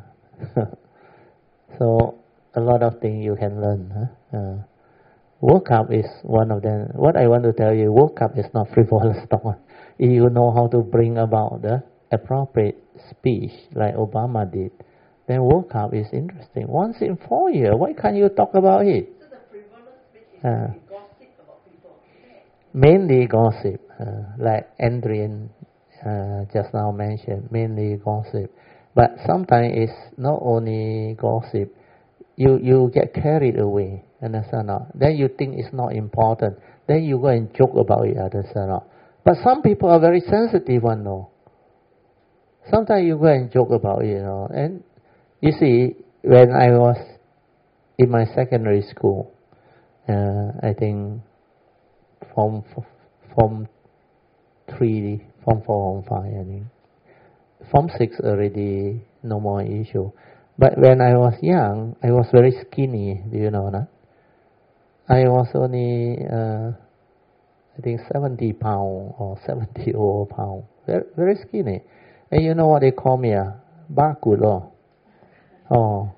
so, a lot of things you can learn. Huh? Uh, World Cup is one of them. What I want to tell you, World Cup is not frivolous talk. If you know how to bring about the appropriate speech, like Obama did, then World Cup is interesting. Once in four years, why can't you talk about it? So the frivolous speech is Uh, gossip about people. mainly gossip, uh, like Adrian uh, just now mentioned, mainly gossip. But sometimes it's not only gossip. You you get carried away, understand not? Then you think it's not important. Then you go and joke about it, understand not? But some people are very sensitive one, no. Sometimes you go and joke about it, you know. And you see, when I was in my secondary school, uh, I think from from three, from four, from five, I think. From six already no more issue. But when I was young, I was very skinny. Do you know that? I was only, uh, I think, seventy pounds or seventy over pounds. Very, very skinny. And you know what they call me? Uh, Bakut. Oh. oh.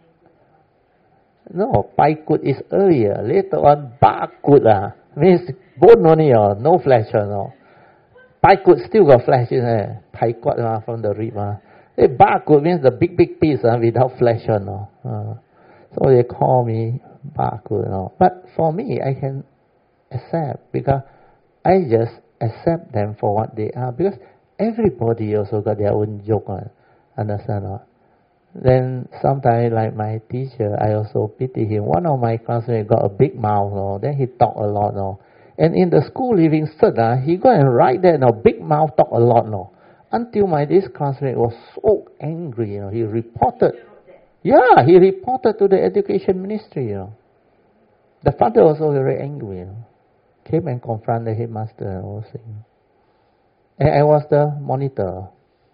No, Paikut is earlier. Later on, Bakut. Uh, means bone only, uh, no flesh. Uh, no. Paikut still got flesh in there. Paikut uh, from the rib. Uh. Hey, Bakut means the big, big piece uh, without flesh. Uh, no. uh, so they call me Bakut. No. But for me, I can accept because I just accept them for what they are. Because everybody also got their own joke. Uh, understand? No? Then sometimes, like my teacher, I also pity him. One of my classmates got a big mouth. No? Then he talk a lot. No? And in the school living cert, uh, he go and write that. No? Big mouth talk a lot. No? Until my this classmate was so angry, you know, he reported. Yeah, he reported to the education ministry. You know, the father was also very angry. You know, came and confronted the headmaster and all things. And I was the monitor.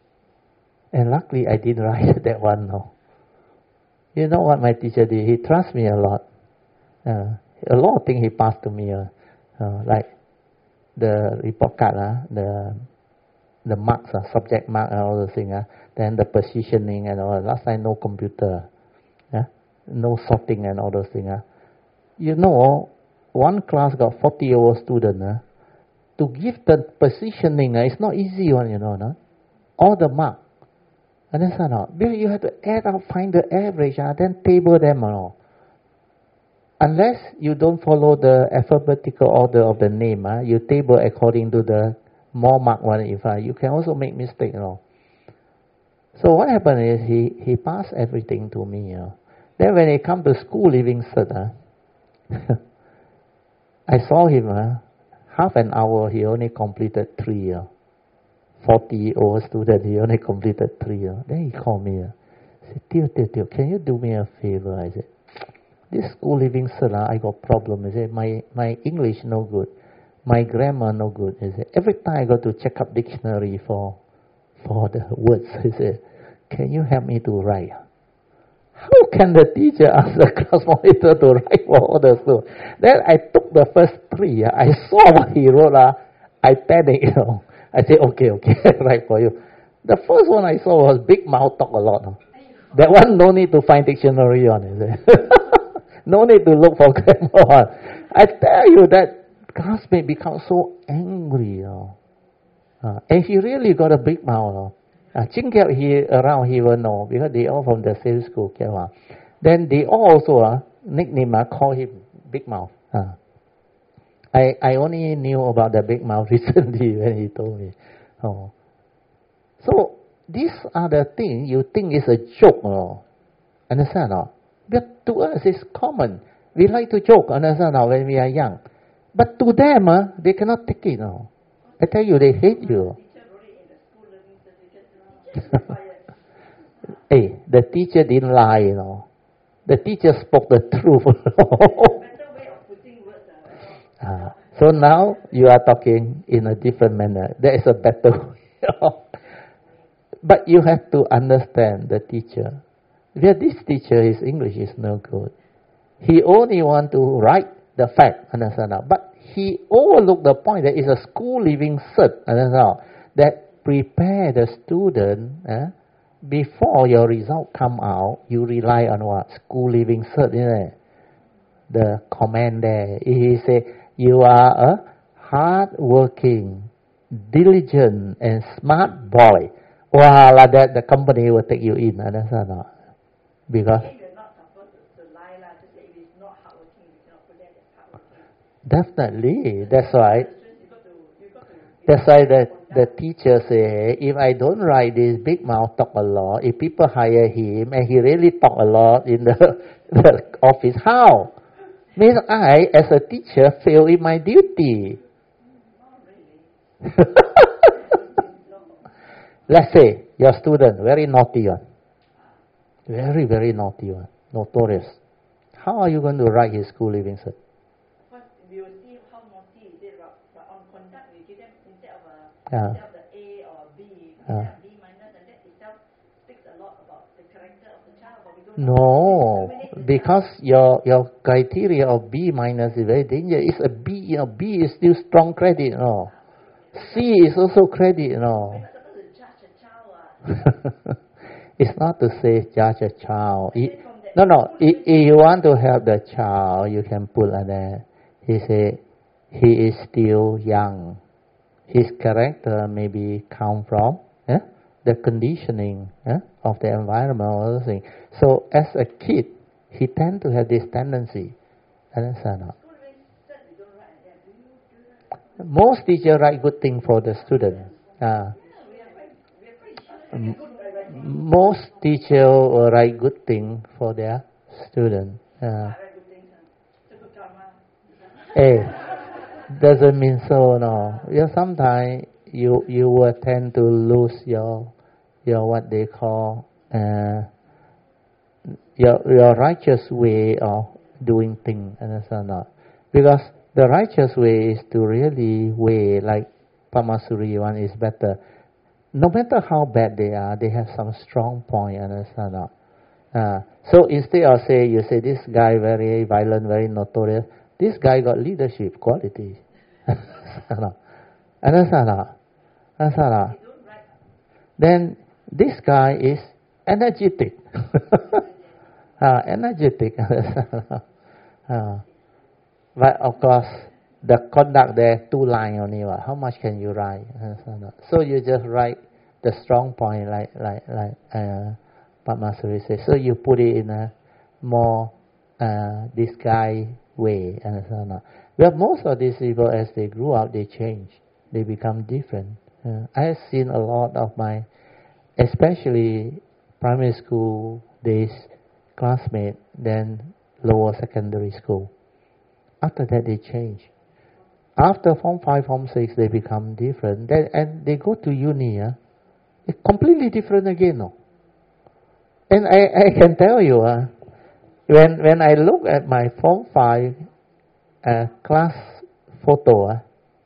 And luckily, I didn't write that one. No, you know what my teacher did? He trusts me a lot. Uh, a lot of things he passed to me, uh, uh, like the report card, uh, the. the marks, uh, subject mark and all those things, uh, then the positioning and all. Last time no computer, uh, no sorting and all those things. Uh. You know, one class got forty over students. Uh, to give the positioning, uh, it's not easy one, you know. No? All the mark. Understand not? Because you have to add up, find the average, uh, then table them. You know. Unless you don't follow the alphabetical order of the name, uh, you table according to the more mark one in front, you can also make mistake, you know. So what happened is he, he passed everything to me, you know. Then when it come to school living cert, uh, I saw him, uh, half an hour he only completed three, uh, forty over students, he only completed three. Uh. Then he called me, uh, said, Teo, Teo, Teo, can you do me a favor? I said, this school living cert, uh, I got problem. He said, my, my English no good. My grammar no good. He said, every time I go to check up dictionary for for the words, he said, can you help me to write? How can the teacher ask the class monitor to write for all the students? Then I took the first three. I saw what he wrote. Uh, I panicked, you know. I said, okay, okay, write for you. The first one I saw was big mouth talk a lot. Uh. That one no need to find dictionary on. He said. No need to look for grammar on. I tell you that classmate become so angry, you know. Uh, and he really got a big mouth, you know. Uh, Chingyap, he around, he will know, because they all from the same school. Okay, uh. Then they all also uh, nickname, uh, call him Big Mouth. Uh. I I only knew about the Big Mouth recently when he told me. Oh. So these are the things you think is a joke, no? Understand, no? But to us, it's common. We like to joke, understand, no, when we are young. But to them, uh, they cannot take it, no? I tell you, they hate you. Hey, the teacher didn't lie, you know. The teacher spoke the truth. uh, so now you are talking in a different manner. There is a better way. But you have to understand the teacher. Where this teacher, his English is no good. He only want to write the fact, understand? But he overlooked the point that it's a school living cert, understand? That prepare the student. Eh? Before your result come out, you rely on what? School living cert, isn't it? The comment there. He say, you are a hard-working, diligent, and smart boy. Well, like that, the company will take you in, understand or not? Because you're not supposed to, to lie, lah. Just say if it's not hardworking, you cannot put that as hardworking. Definitely, that's why. That's why the, the teacher say, if I don't write this big mouth talk a lot, if people hire him and he really talk a lot in the, the office, how? Means I, as a teacher, fail in my duty. Let's say your student, very naughty one. Very, very naughty one. Notorious. How are you going to write his school living cert? We will see how naughty is it, but on conduct, we give them instead of a, Yeah. instead of the A or B, we give Yeah. them B minus, and that itself speaks a lot about the character of the child, but we don't No, discriminate because your your criteria of B minus is very dangerous. It's a B, you know, B is still strong credit, you know. C is also credit, you know. We're not supposed to judge a child, uh. It's not to say judge a child. It, no, no. If, if you want to help the child, you can put like that. He say he is still young. His character maybe come from eh, the conditioning eh, of the environment or other thing. So as a kid, he tend to have this tendency. Understand or not? Most teachers write good thing for the student. Uh, most teachers will write good thing for their student. Uh, hey, doesn't mean so, no. Yeah, sometimes you you will tend to lose your your what they call uh, your your righteous way of doing things. Understand or not? Because the righteous way is to really weigh, like Pamasuri one is better. No matter how bad they are, they have some strong point, understand or not? Uh, so instead of say, you say this guy very violent, very notorious, this guy got leadership qualities. Understand or not? Understand or not? Then this guy is energetic. uh, energetic. uh, But of course, the conduct there, two lines only. What? How much can you write? So you just write the strong point, like like like uh, Padmasuri says. So you put it in a more uh, this guy way. Understand? Well, most of these people, as they grew up, they change. They become different. Uh, I have seen a lot of my, especially primary school days, classmates, then lower secondary school. After that, they change. After Form five, Form six, they become different. Then, and they go to uni, uh, it's completely different again. No? And I, I can tell you, uh, when when I look at my Form five uh, class photo, uh,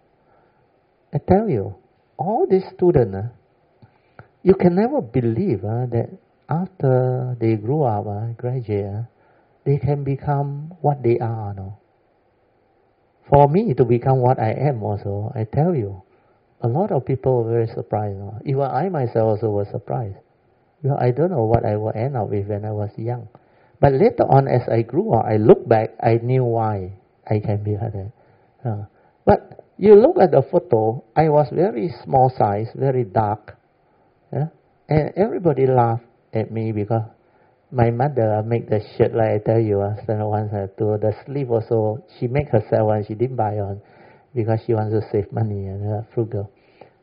I tell you, all these students, uh, you can never believe uh, that after they grew up, uh, graduate, uh, they can become what they are. No? For me to become what I am also, I tell you, a lot of people were very surprised. No? Even I myself also was surprised. Well, I don't know what I will end up with when I was young. But later on, as I grew up, I look back, I knew why I can be like that. Uh, but you look at the photo, I was very small size, very dark. Yeah? And everybody laughed at me because my mother make the shirt, like I tell you, uh, once I do the sleeve also, she make herself one, she didn't buy one because she wants to save money and uh, frugal.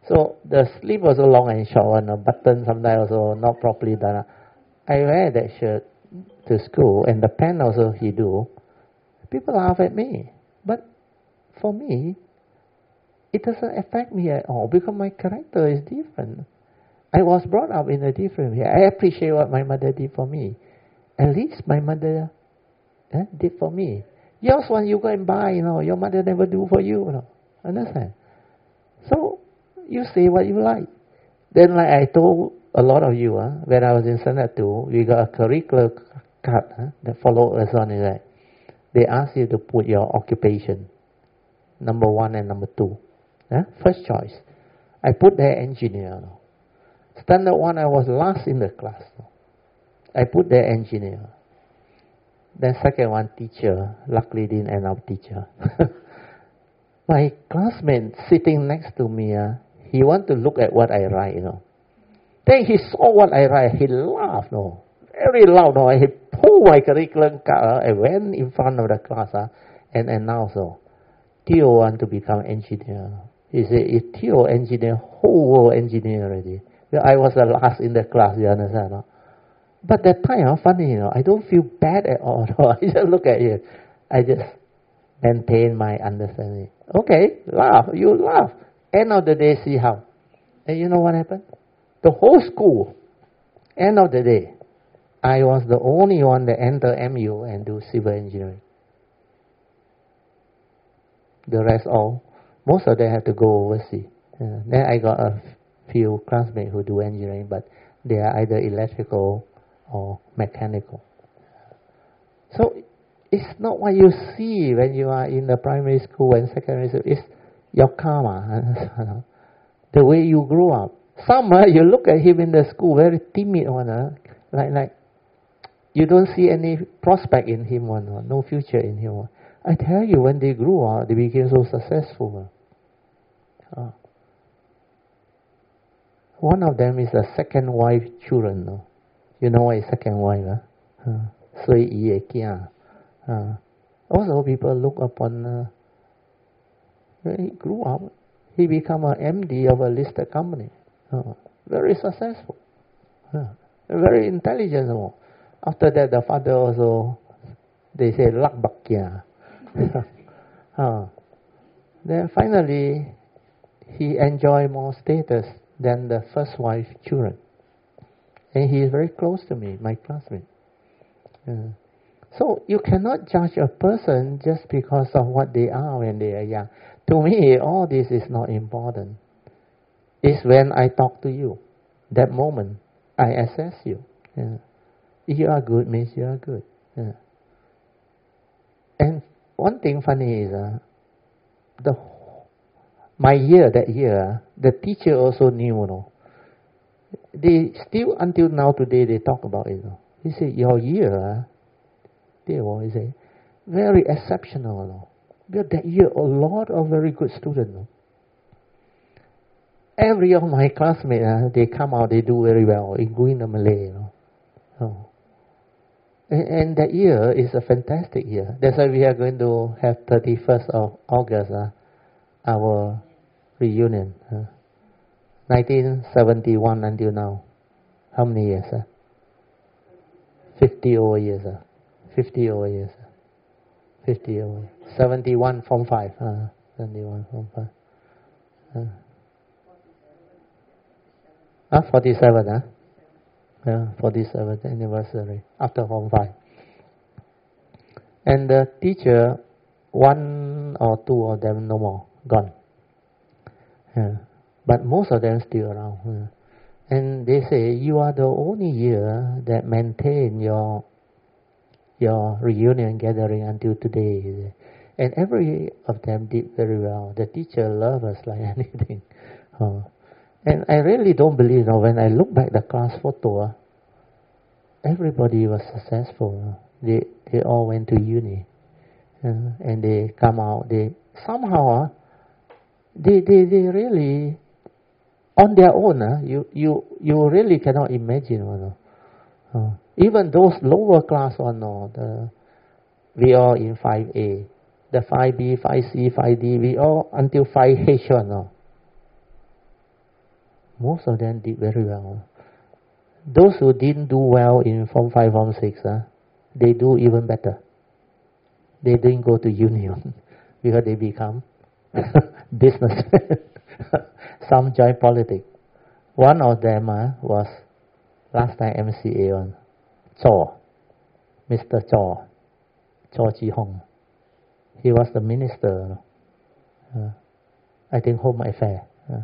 So the sleeve also long and short one, a button sometimes also not properly done. I wear that shirt to school, and the pant also he do. People laugh at me, but for me, it doesn't affect me at all because my character is different. I was brought up in a different way. I appreciate what my mother did for me. At least my mother eh, did for me. Yours one you go and buy, you know, your mother never do for you, you know. Understand? So you say what you like. Then, like I told a lot of you, huh, when I was in Standard two, we got a curricular card huh, that followed us on it. They ask you to put your occupation, number one and number two. Huh? First choice. I put there engineer. No. Standard one, I was last in the class. No. I put there engineer. Then second one, teacher. Luckily didn't end up teacher. My classmate sitting next to me, uh, he want to look at what I write, you know. Then he saw what I write, he laughed, no. Very loud, no. He pulled my curriculum card, uh, I went in front of the class, uh, and announced, so, Theo want to become engineer. He said, if Theo engineer, whole world engineer already. Well, I was the last in the class, you understand, no? But that time, uh, funny, you know, I don't feel bad at all, no. I just look at you. I just maintain my understanding. Okay, laugh, you laugh. End of the day, see how. And you know what happened? The whole school, end of the day, I was the only one that enter M U and do civil engineering. The rest all, most of them have to go overseas. Yeah. Then I got a few classmates who do engineering, but they are either electrical or mechanical. So it's not what you see when you are in the primary school and secondary school. It's your karma. The way you grow up. Some, uh, you look at him in the school, very timid one. Uh, like, like, you don't see any prospect in him one. Uh, no future in him one. I tell you, when they grew up, they became so successful. Uh. Uh. One of them is a second wife children. Uh. You know what is second wife? Uh? Uh. Sui Yi Kia. Uh, also, people look upon, uh, when he grew up, he became an M D of a listed company. Uh, very successful. Uh, very intelligent. After that, the father also, they say, lak bakya. uh, then finally, he enjoyed more status than the first wife children. And he is very close to me, my classmate. Uh, So you cannot judge a person just because of what they are when they are young. To me, all this is not important. It's when I talk to you. That moment, I assess you. Yeah. If you are good, means you are good. Yeah. And one thing funny is, uh, the my year, that year, the teacher also knew, you know. They still, until now, today, they talk about it. You know. He said, your year, uh, they always say, very exceptional. No? Because that year, a lot of very good students. No? Every of my classmates, uh, they come out, they do very well, including the Malay. No? Oh. And, and that year is a fantastic year. That's why we are going to have thirty-first of August, uh, our reunion. Uh, nineteen seventy-one until now. How many years? Uh? fifty over years. Uh? fifty over years. fifty over. seventy-one from five. Uh, seventy-one from five. Uh. Ah, forty-seven, huh? Yeah, forty-seventh anniversary. After form five. And the teacher, one or two of them no more. Gone. Yeah. But most of them still around. Yeah. And they say, you are the only year that maintain your your reunion gathering until today. And every of them did very well. The teacher loved us like anything. Uh, and I really don't believe, you know, when I look back the class photo, uh, everybody was successful. Uh, they they all went to uni. Uh, and they come out, they somehow, uh, they, they, they really, on their own, uh, you, you, you really cannot imagine, you know. Uh, even those lower class one, no, the, we all in five A, the five B, five C, five D, we all until five H one, no. most of them did very well. Those who didn't do well in Form five, Form six, uh, they do even better. They didn't go to union because they become businessmen. Some join politics. One of them uh, was last time M C A on Chow, Mister Chow, Chow Chi Hong. He was the minister, uh, I think Home Affairs. Uh.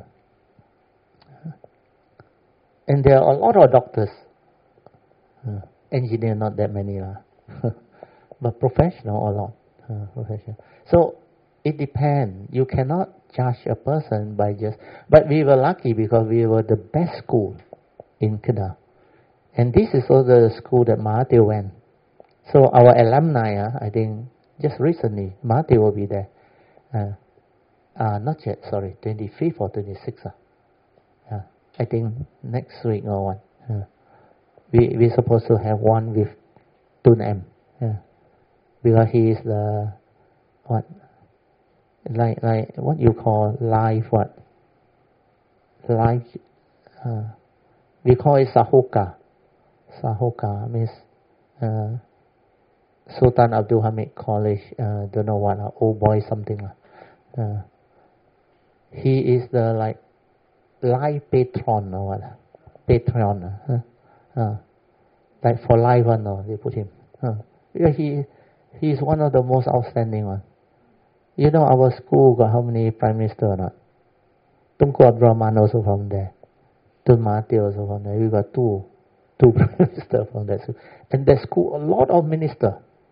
And there are a lot of doctors. Uh, engineer, not that many. Uh. But professional, a lot. Uh, professional. So, it depends. You cannot judge a person by just... But we were lucky because we were the best school in Kedah. And this is also the school that Mahathir went. So our alumni, uh, I think, just recently, Mahathir will be there. Uh, uh, not yet, sorry, twenty-fifth or twenty-sixth. Uh. Uh, I think next week or what. Uh, we, we're supposed to have one with Tun M. Uh, because he is the... What? Like, like what you call live what? Live... Uh, we call it Sahoka. Sahoka means uh, Sultan Abdul Hamid College, uh, don't know what, uh, old boy something. Uh, he is the like life patron or what? Patron. Uh, uh, like for life one, no, they put him. Uh, yeah, he he is one of the most outstanding one. You know our school got how many prime minister or not? Tunku Abdul Rahman also from there. Tun Mahathir also from there. We got two. Two prime minister from that school. And that school, a lot of minister.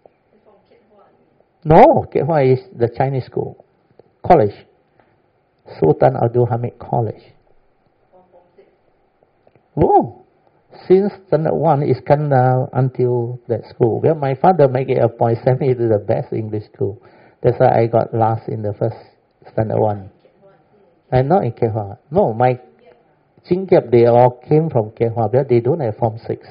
No, Kek Hua is the Chinese school. College. Sultan Abdul Hamid College. Whoa. Since standard one is come down until that school. Well, my father make it a point, send me to the best English school. That's why I got last in the first standard one. And not in Kek Hua. No, my Chingyap, they all came from Kek Hua, but they don't have Form six.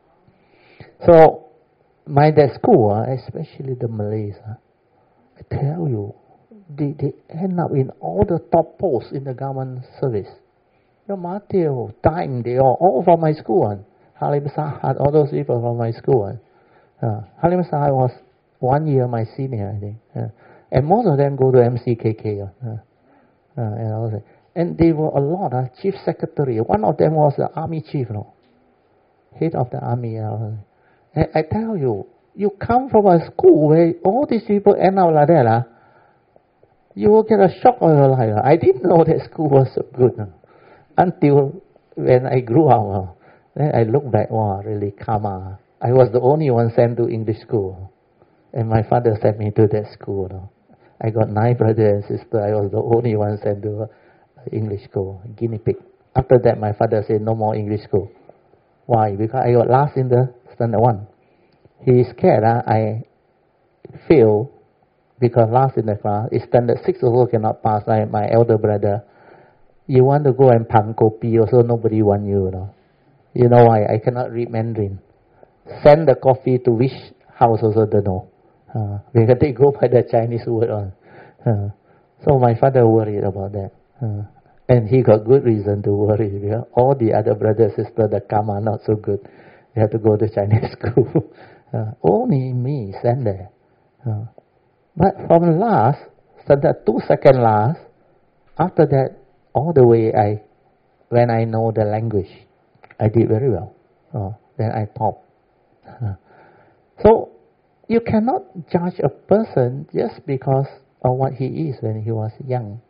So, my that school, uh, especially the Malays, uh, I tell you, they, they end up in all the top posts in the government service. You know, Mahathir, Time, they all, all from my school. Uh. Halim Sahad, all those people from my school. Uh. Uh, Halim Sahad was one year my senior, I think. Uh. And most of them go to M C K K. Uh. Uh, and all that. And they were a lot, uh, chief secretary. One of them was the army chief, no? Head of the army. Uh, and I tell you, you come from a school where all these people end up like that, uh, you will get a shock of your life. Uh. I didn't know that school was so good. Uh, until when I grew up, uh, then I look back, wow, really karma. I was the only one sent to English school. And my father sent me to that school. Uh. I got nine brothers and sisters. I was the only one sent to English school, guinea pig. After that, my father said, no more English school. Why? Because I got last in the standard one. He is scared uh, I fail because last in the class. Is standard six also cannot pass. Like my elder brother. You want to go and pang kopi also, nobody want you, you know. You know why? I cannot read Mandarin. Send the coffee to which house also don't know. Uh, because they go by the Chinese word on. Uh, so my father worried about that. Uh, and he got good reason to worry. Because all the other brothers and sisters, the karma not so good. They have to go to Chinese school. uh, only me sent there. Uh, but from last, standard two second last, after that, all the way I, when I know the language, I did very well. Uh, then I top. Uh, so, you cannot judge a person just because of what he is when he was young.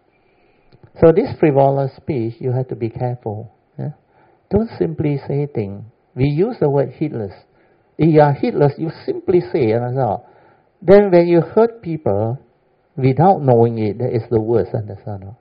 So this frivolous speech, you have to be careful. Yeah? Don't simply say things. We use the word heedless. If you are heedless, you simply say, and all. Then when you hurt people without knowing it, that is the worst. Understand?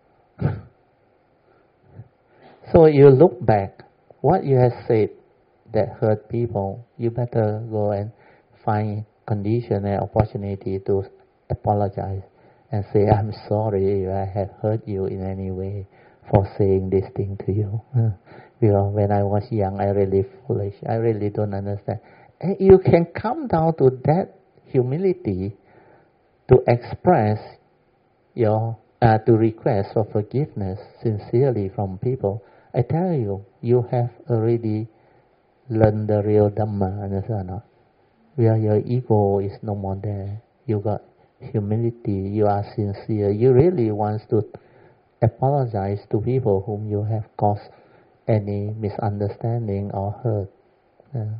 So you look back, what you have said that hurt people, you better go and find condition and opportunity to apologize and say, I'm sorry if I have hurt you in any way for saying this thing to you. Uh, because when I was young, I really foolish. I really don't understand. And you can come down to that humility to express your, uh, to request for forgiveness sincerely from people. I tell you, you have already learned the real Dhamma, understand? No? Where your ego is no more there. You got humility, you are sincere, you really want to apologize to people whom you have caused any misunderstanding or hurt. Yeah.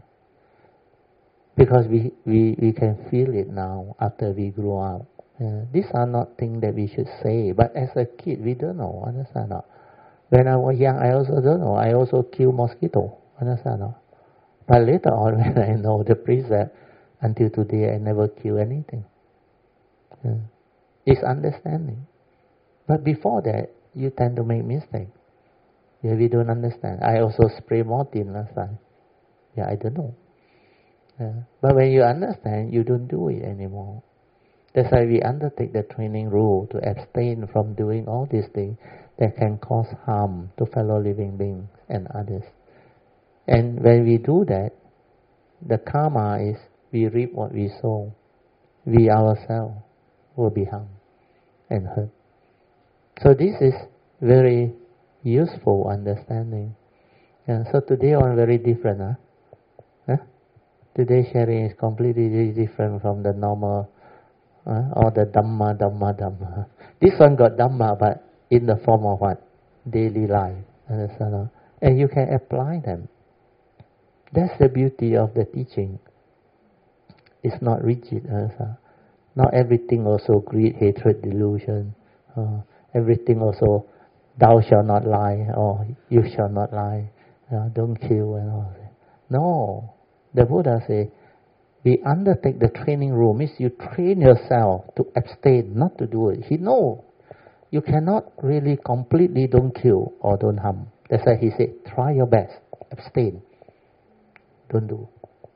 Because we, we, we can feel it now after we grow up. Yeah. These are not things that we should say, but as a kid we don't know, understand? No? When I was young I also don't know, I also kill mosquito, understand? No? But later on when I know the precept, until today I never kill anything. Yeah. It's understanding. But before that, you tend to make mistakes. Yeah, we don't understand. I also spray morphine last time. Yeah, I don't know. Yeah. But when you understand, you don't do it anymore. That's why we undertake the training rule to abstain from doing all these things that can cause harm to fellow living beings and others. And when we do that, the karma is we reap what we sow. We ourselves will be harmed and hurt. So this is very useful understanding. And so today on very different. Huh? Huh? Today sharing is completely different from the normal uh, or the Dhamma, Dhamma, Dhamma. This one got Dhamma but in the form of what? Daily life. Understand? And you can apply them. That's the beauty of the teaching. It's not rigid. Understand? Not everything also greed, hatred, delusion. Uh, everything also, thou shalt not lie, or you shall not lie. Uh, don't kill and all that. No. The Buddha say, we undertake the training rule, means you train yourself to abstain, not to do it. He know you cannot really completely don't kill or don't harm. That's why he said, try your best, abstain. Don't do.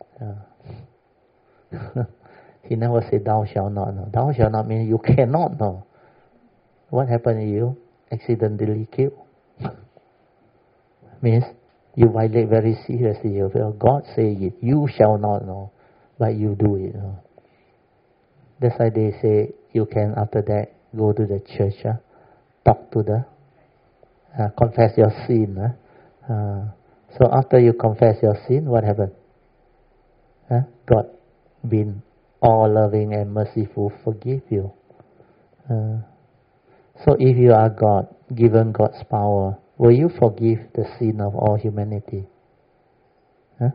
Uh. He never said, thou shalt not. No. Thou shalt not mean you cannot. No. What happened to you? Accidentally kill. Means you violate very seriously. Well, God say it, you shall not know, but you do it. No. That's why they say you can after that go to the church, uh, talk to the, uh, confess your sin. Uh. Uh, so after you confess your sin, what happened? Uh, God been all loving and merciful, forgive you. Uh, so if you are God, given God's power, will you forgive the sin of all humanity? Huh?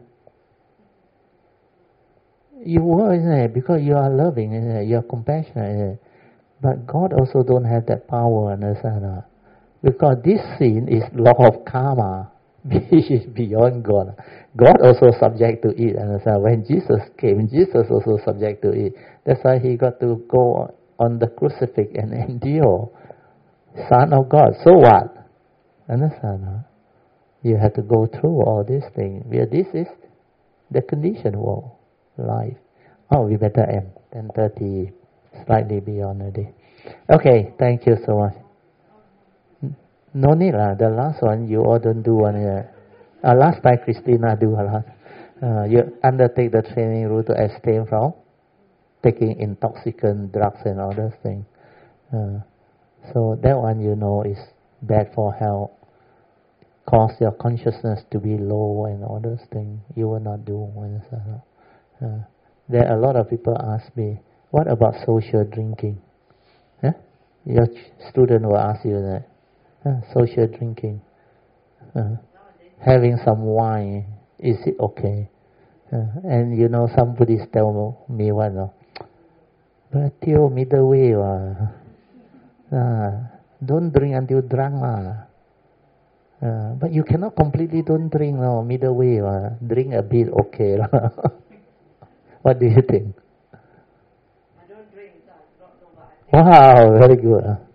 You will, isn't it? Because you are loving, isn't it? You are compassionate, isn't it? But God also don't have that power, understand? Because this sin is law of karma, which is beyond God. God also subject to it, understand? When Jesus came, Jesus also subject to it. That's why he got to go on the crucifix and endure. Son of God, so what? Understand? Huh? You have to go through all these things. Where this is the conditioned world, life. Oh, we better end. ten thirty, slightly beyond the day. Okay, thank you so much. No need lah. The last one you all don't do one. Uh, uh, last time Christina do a lot. Uh, you undertake the training rule to abstain from taking intoxicant drugs and all those things. Uh, so that one you know is bad for health. Cause your consciousness to be low and all those things. You will not do. Uh, there are a lot of people ask me, what about social drinking? Huh? Your student will ask you that. Uh, social drinking, uh, having some wine, is it okay? Uh, and you know, some Buddhists tell me one, no, but till middle way, uh, uh, don't drink until drunk, uh. Uh, but you cannot completely don't drink, no, middle way, uh. Drink a bit, okay. What do you think? I don't drink, so I don't know what I think. Wow, very good. Uh.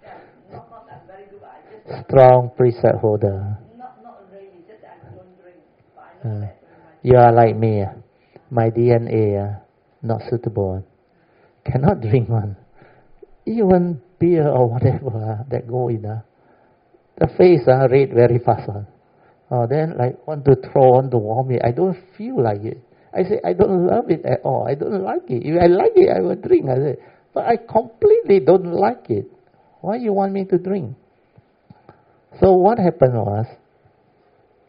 Strong precept holder. Not, not really, just I don't drink. But I know Uh, that you are like me. Uh. My D N A uh, not suitable. Cannot drink one. Even beer or whatever uh, that go in. Uh, the face uh, red very fast. Uh. Oh, then like want to throw on the vomit. I don't feel like it. I say I don't love it at all. I don't like it. If I like it, I will drink. I say, but I completely don't like it. Why you want me to drink? So what happened was,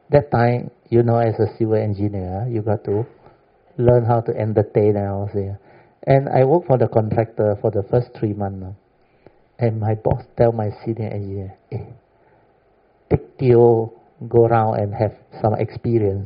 That time, you know, as a civil engineer, you got to learn how to entertain and all that. And I worked for the contractor for the first three months. And my boss tell my senior engineer, hey, take Theo, go around and have some experience.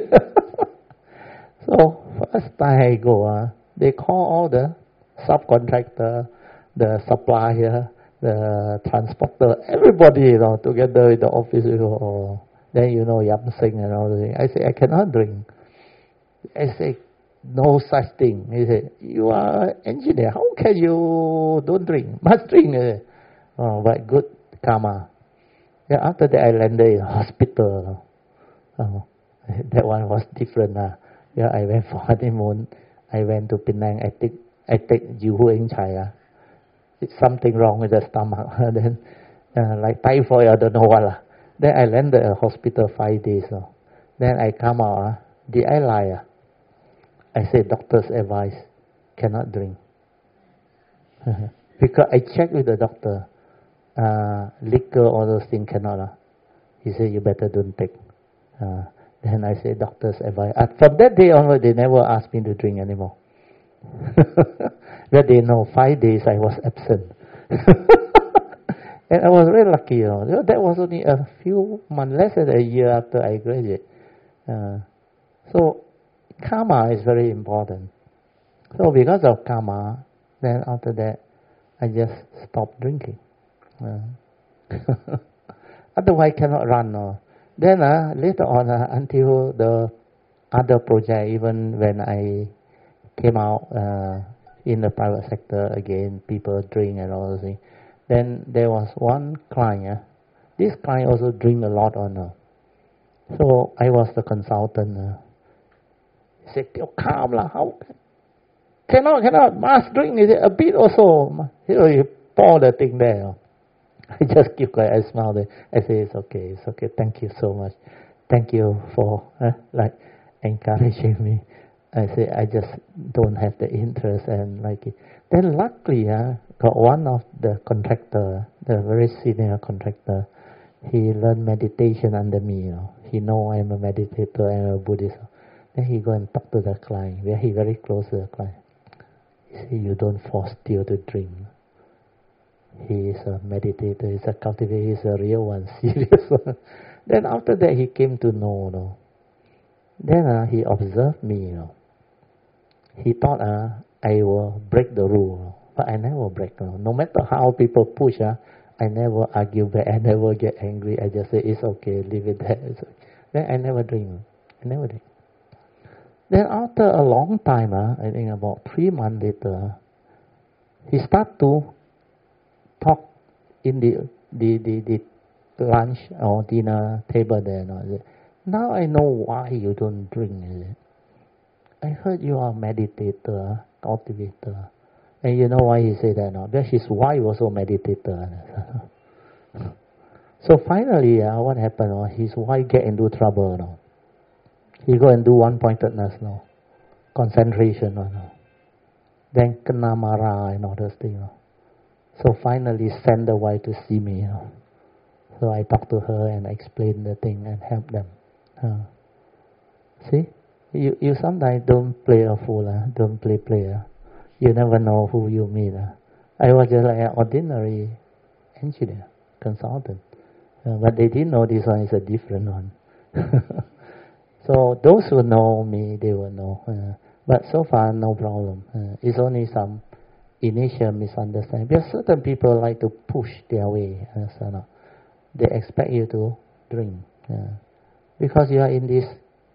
So, first time I go, uh, they call all the subcontractor, the supplier, the transporter, everybody, you know, together in the office. You know, oh, then, you know, Yam Sing and all the things. I say, I cannot drink. I say, no such thing. He said, you are an engineer. How can you don't drink? Must drink. Oh, but good karma. Then after that, I landed in hospital. Oh, that one was different. Uh. Yeah, I went for honeymoon. I went to Penang. I take I take Jiu in China. It's something wrong with the stomach. Then, uh, like typhoid, I don't know what. Uh. Then I landed at hospital five days. Uh. Then I come out. Uh. Did I lie? Uh? I said, doctor's advice, cannot drink. Because I checked with the doctor, uh, liquor, all those things cannot. Uh. He said, you better don't take. Uh, then I said, doctor's advice. Uh, from that day onward, they never asked me to drink anymore. But they know, five days I was absent. And I was very lucky, you know. That was only a few months, less than a year after I graduated. Uh, so, karma is very important. So because of karma, then after that, I just stopped drinking. Uh, otherwise, cannot run. No. Then uh, later on, uh, until the other project, even when I came out uh, in the private sector again, people drink and all those things. Then there was one client. Uh, this client also drink a lot on. Uh, so I was the consultant. Uh, He said, calm lah, how? Cannot, cannot, must drink. He said, a bit also. You know, you pour the thing there. I just keep quiet, I smiled. I say, it's okay, it's okay, thank you so much. Thank you for, uh, like, encouraging me. I say, I just don't have the interest and like it. Then luckily, uh, got one of the contractor, the very senior contractor, he learned meditation under me. You know. He know I'm a meditator, I'm a Buddhist. Then he go and talk to the client. Where he very close to the client. He say, you don't force Theo to drink. He is a meditator, he's a cultivator, he's a real one, serious one. Then after that he came to know, you know. Then uh, he observed me, you know. He thought uh, I will break the rule, but I never break. You know. No matter how people push, uh, I never argue back, I never get angry. I just say, it's okay, leave it there. Okay. Then I never drink. I never drink. Then after a long time, uh, I think about three months later, he started to talk in the the, the, the lunch or dinner table there. No? Now I know why you don't drink. I heard you are a meditator, cultivator. And you know why he said that? No? Because his wife was also a meditator. So finally, uh, what happened? Uh, his wife get into trouble. No? He go and do one-pointedness, no, concentration, no, no. Then kena marah and all those things. No? So finally, send the wife to see me. No? So I talk to her and explain the thing and help them. Uh, see, you you sometimes don't play a fool, uh, don't play player. You never know who you meet. Uh. I was just like an ordinary engineer, consultant, uh, but they didn't know this one is a different one. So those who know me, they will know. Uh, but so far, no problem. Uh, it's only some initial misunderstanding. Because certain people like to push their way. Uh, so no, they expect you to drink. Uh, because you are in this,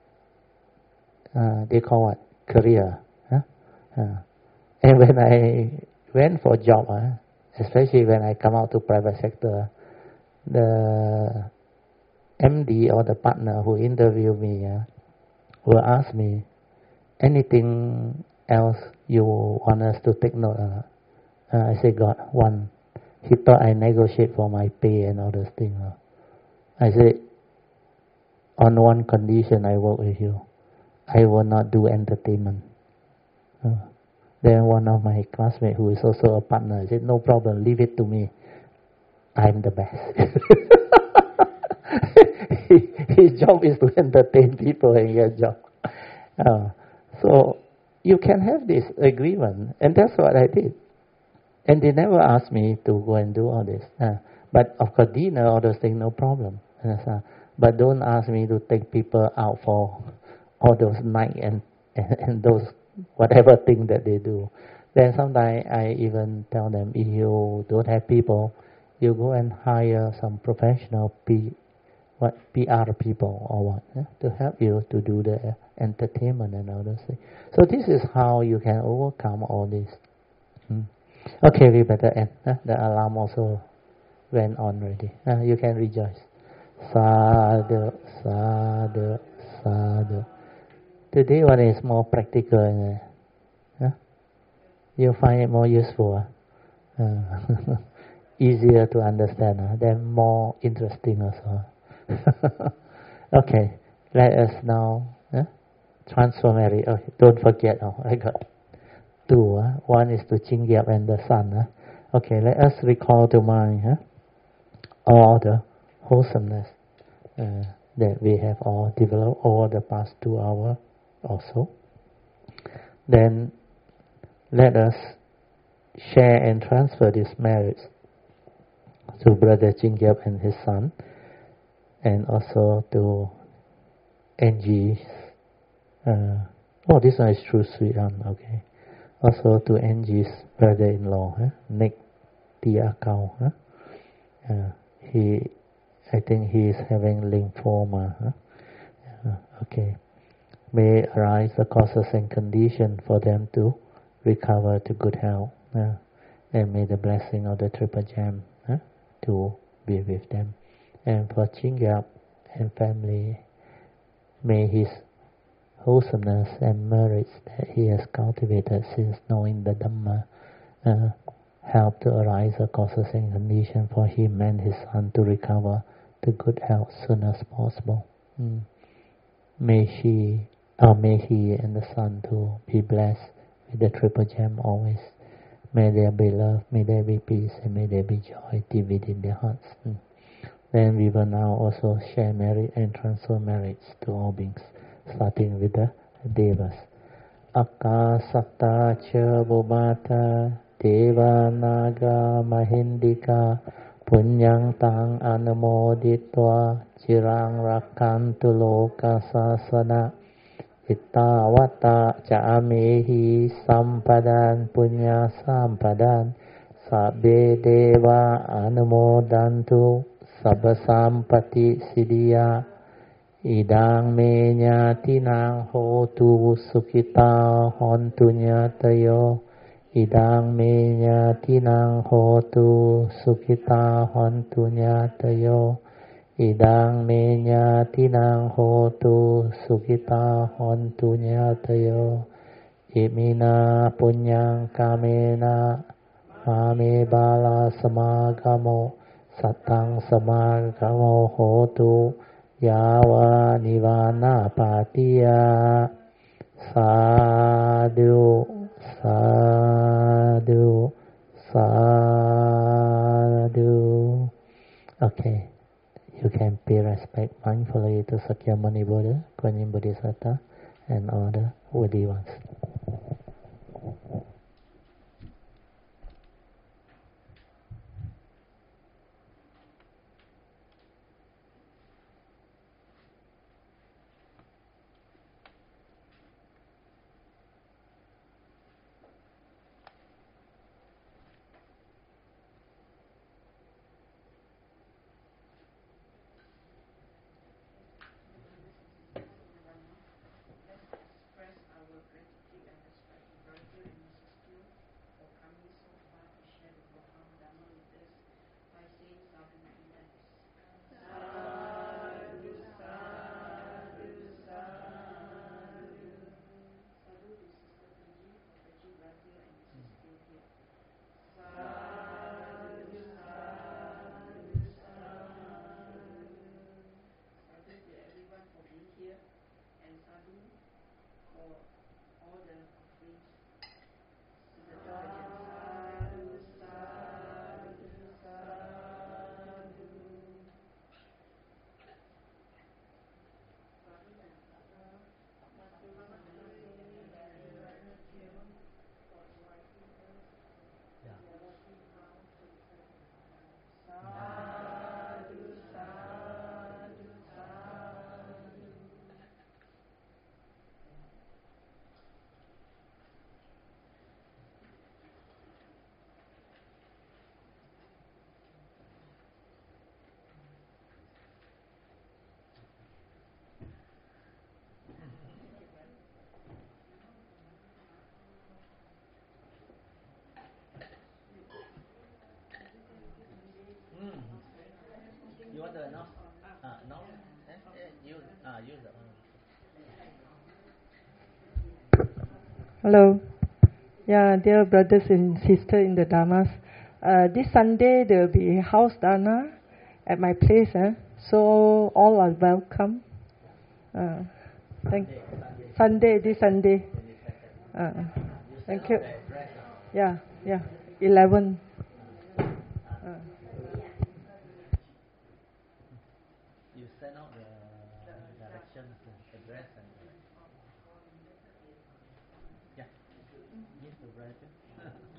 uh, they call what? Career. Huh? Uh, and when I went for a job, uh, especially when I come out to private sector, the M D or the partner who interviewed me uh, will ask me, anything else you want us to take note of? Uh, I say, God, one. He thought I negotiate for my pay and all those things. Uh. I said, on one condition I work with you. I will not do entertainment. Uh. Then one of my classmates who is also a partner said, no problem, leave it to me. I'm the best. he, His job is to entertain people and get job. Uh, so you can have this agreement, and that's what I did. And they never asked me to go and do all this. Uh, but of course, dinner, all those things, no problem. Uh, but don't ask me to take people out for all those night and, and, and those whatever thing that they do. Then sometimes I even tell them, if you don't have people, you go and hire some professional P, what P R people or what yeah, to help you to do the entertainment and all those things. So this is how you can overcome all this. Hmm. Okay, we better end. Huh? The alarm also went on already. Uh, you can rejoice. Sadhu, sadhu, sadhu. Today one is more practical. Uh, huh? You find it more useful. Uh? Uh, easier to understand. Uh? Then more interesting also. Okay, let us now uh, transformary. Oh, don't forget. Oh, I got two. Uh? One is to Chingyap and the sun. Uh? Okay, let us recall to mind uh, all the wholesomeness uh, that we have all developed over the past two hours or so. Then let us share and transfer this merits to Brother Chingyap and his son, and also to Angie's. Uh, oh, this one is True Sweet An, okay. Also to Angie's brother-in-law, huh? Nick Tiakau. Huh? Uh, he, I think he is having lymphoma. Huh? Uh, okay. May arise the causes and conditions for them to recover to good health. Uh, and may the blessing of the Triple Gem huh? to be with them. And for Chingyap and family, may his wholesomeness and merits that he has cultivated since knowing the Dhamma uh, help to arise the causes and conditions for him and his son to recover to good health soon as possible. Mm. May she, or may he and the son to be blessed with the Triple Gem always. May there be love, may there be peace, and may there be joy deep within their hearts. Mm. Then we will now also share merit and transfer merits to all beings, starting with the Devas. Akasata cha bhumata deva naga mahindika punyang tang anumoditva cirang rakantu loka sasana ittavata ca amehi sampadan punya sampadan sabbe deva anumodantu sabba sampati siddhya idang me nyatinang hotu sukita hontu nyatayo idang me nyatinang hotu sukita hontu nyatayo idang me nyatinang hotu sukita hontu nyatayo imina punyang kamena mame bala samagamo satang samagamo hotu yawa nivana patiya sadhu sadhu sadhu. Okay, you can pay respect mindfully to Sakyamuni Buddha, Kuan Yin Bodhisattva, and all the worthy ones. Express our gratitude. Ah, no. Eh, eh, use, ah, use the Hello. Yeah, dear brothers and sisters in the Dhammas. Uh, this Sunday there will be house dana at my place, eh? So all are welcome. Uh, thank Sunday, this Sunday. Uh, thank you. Yeah, yeah. Eleven. Uh. You send out the directions, address, and yeah, give the writing.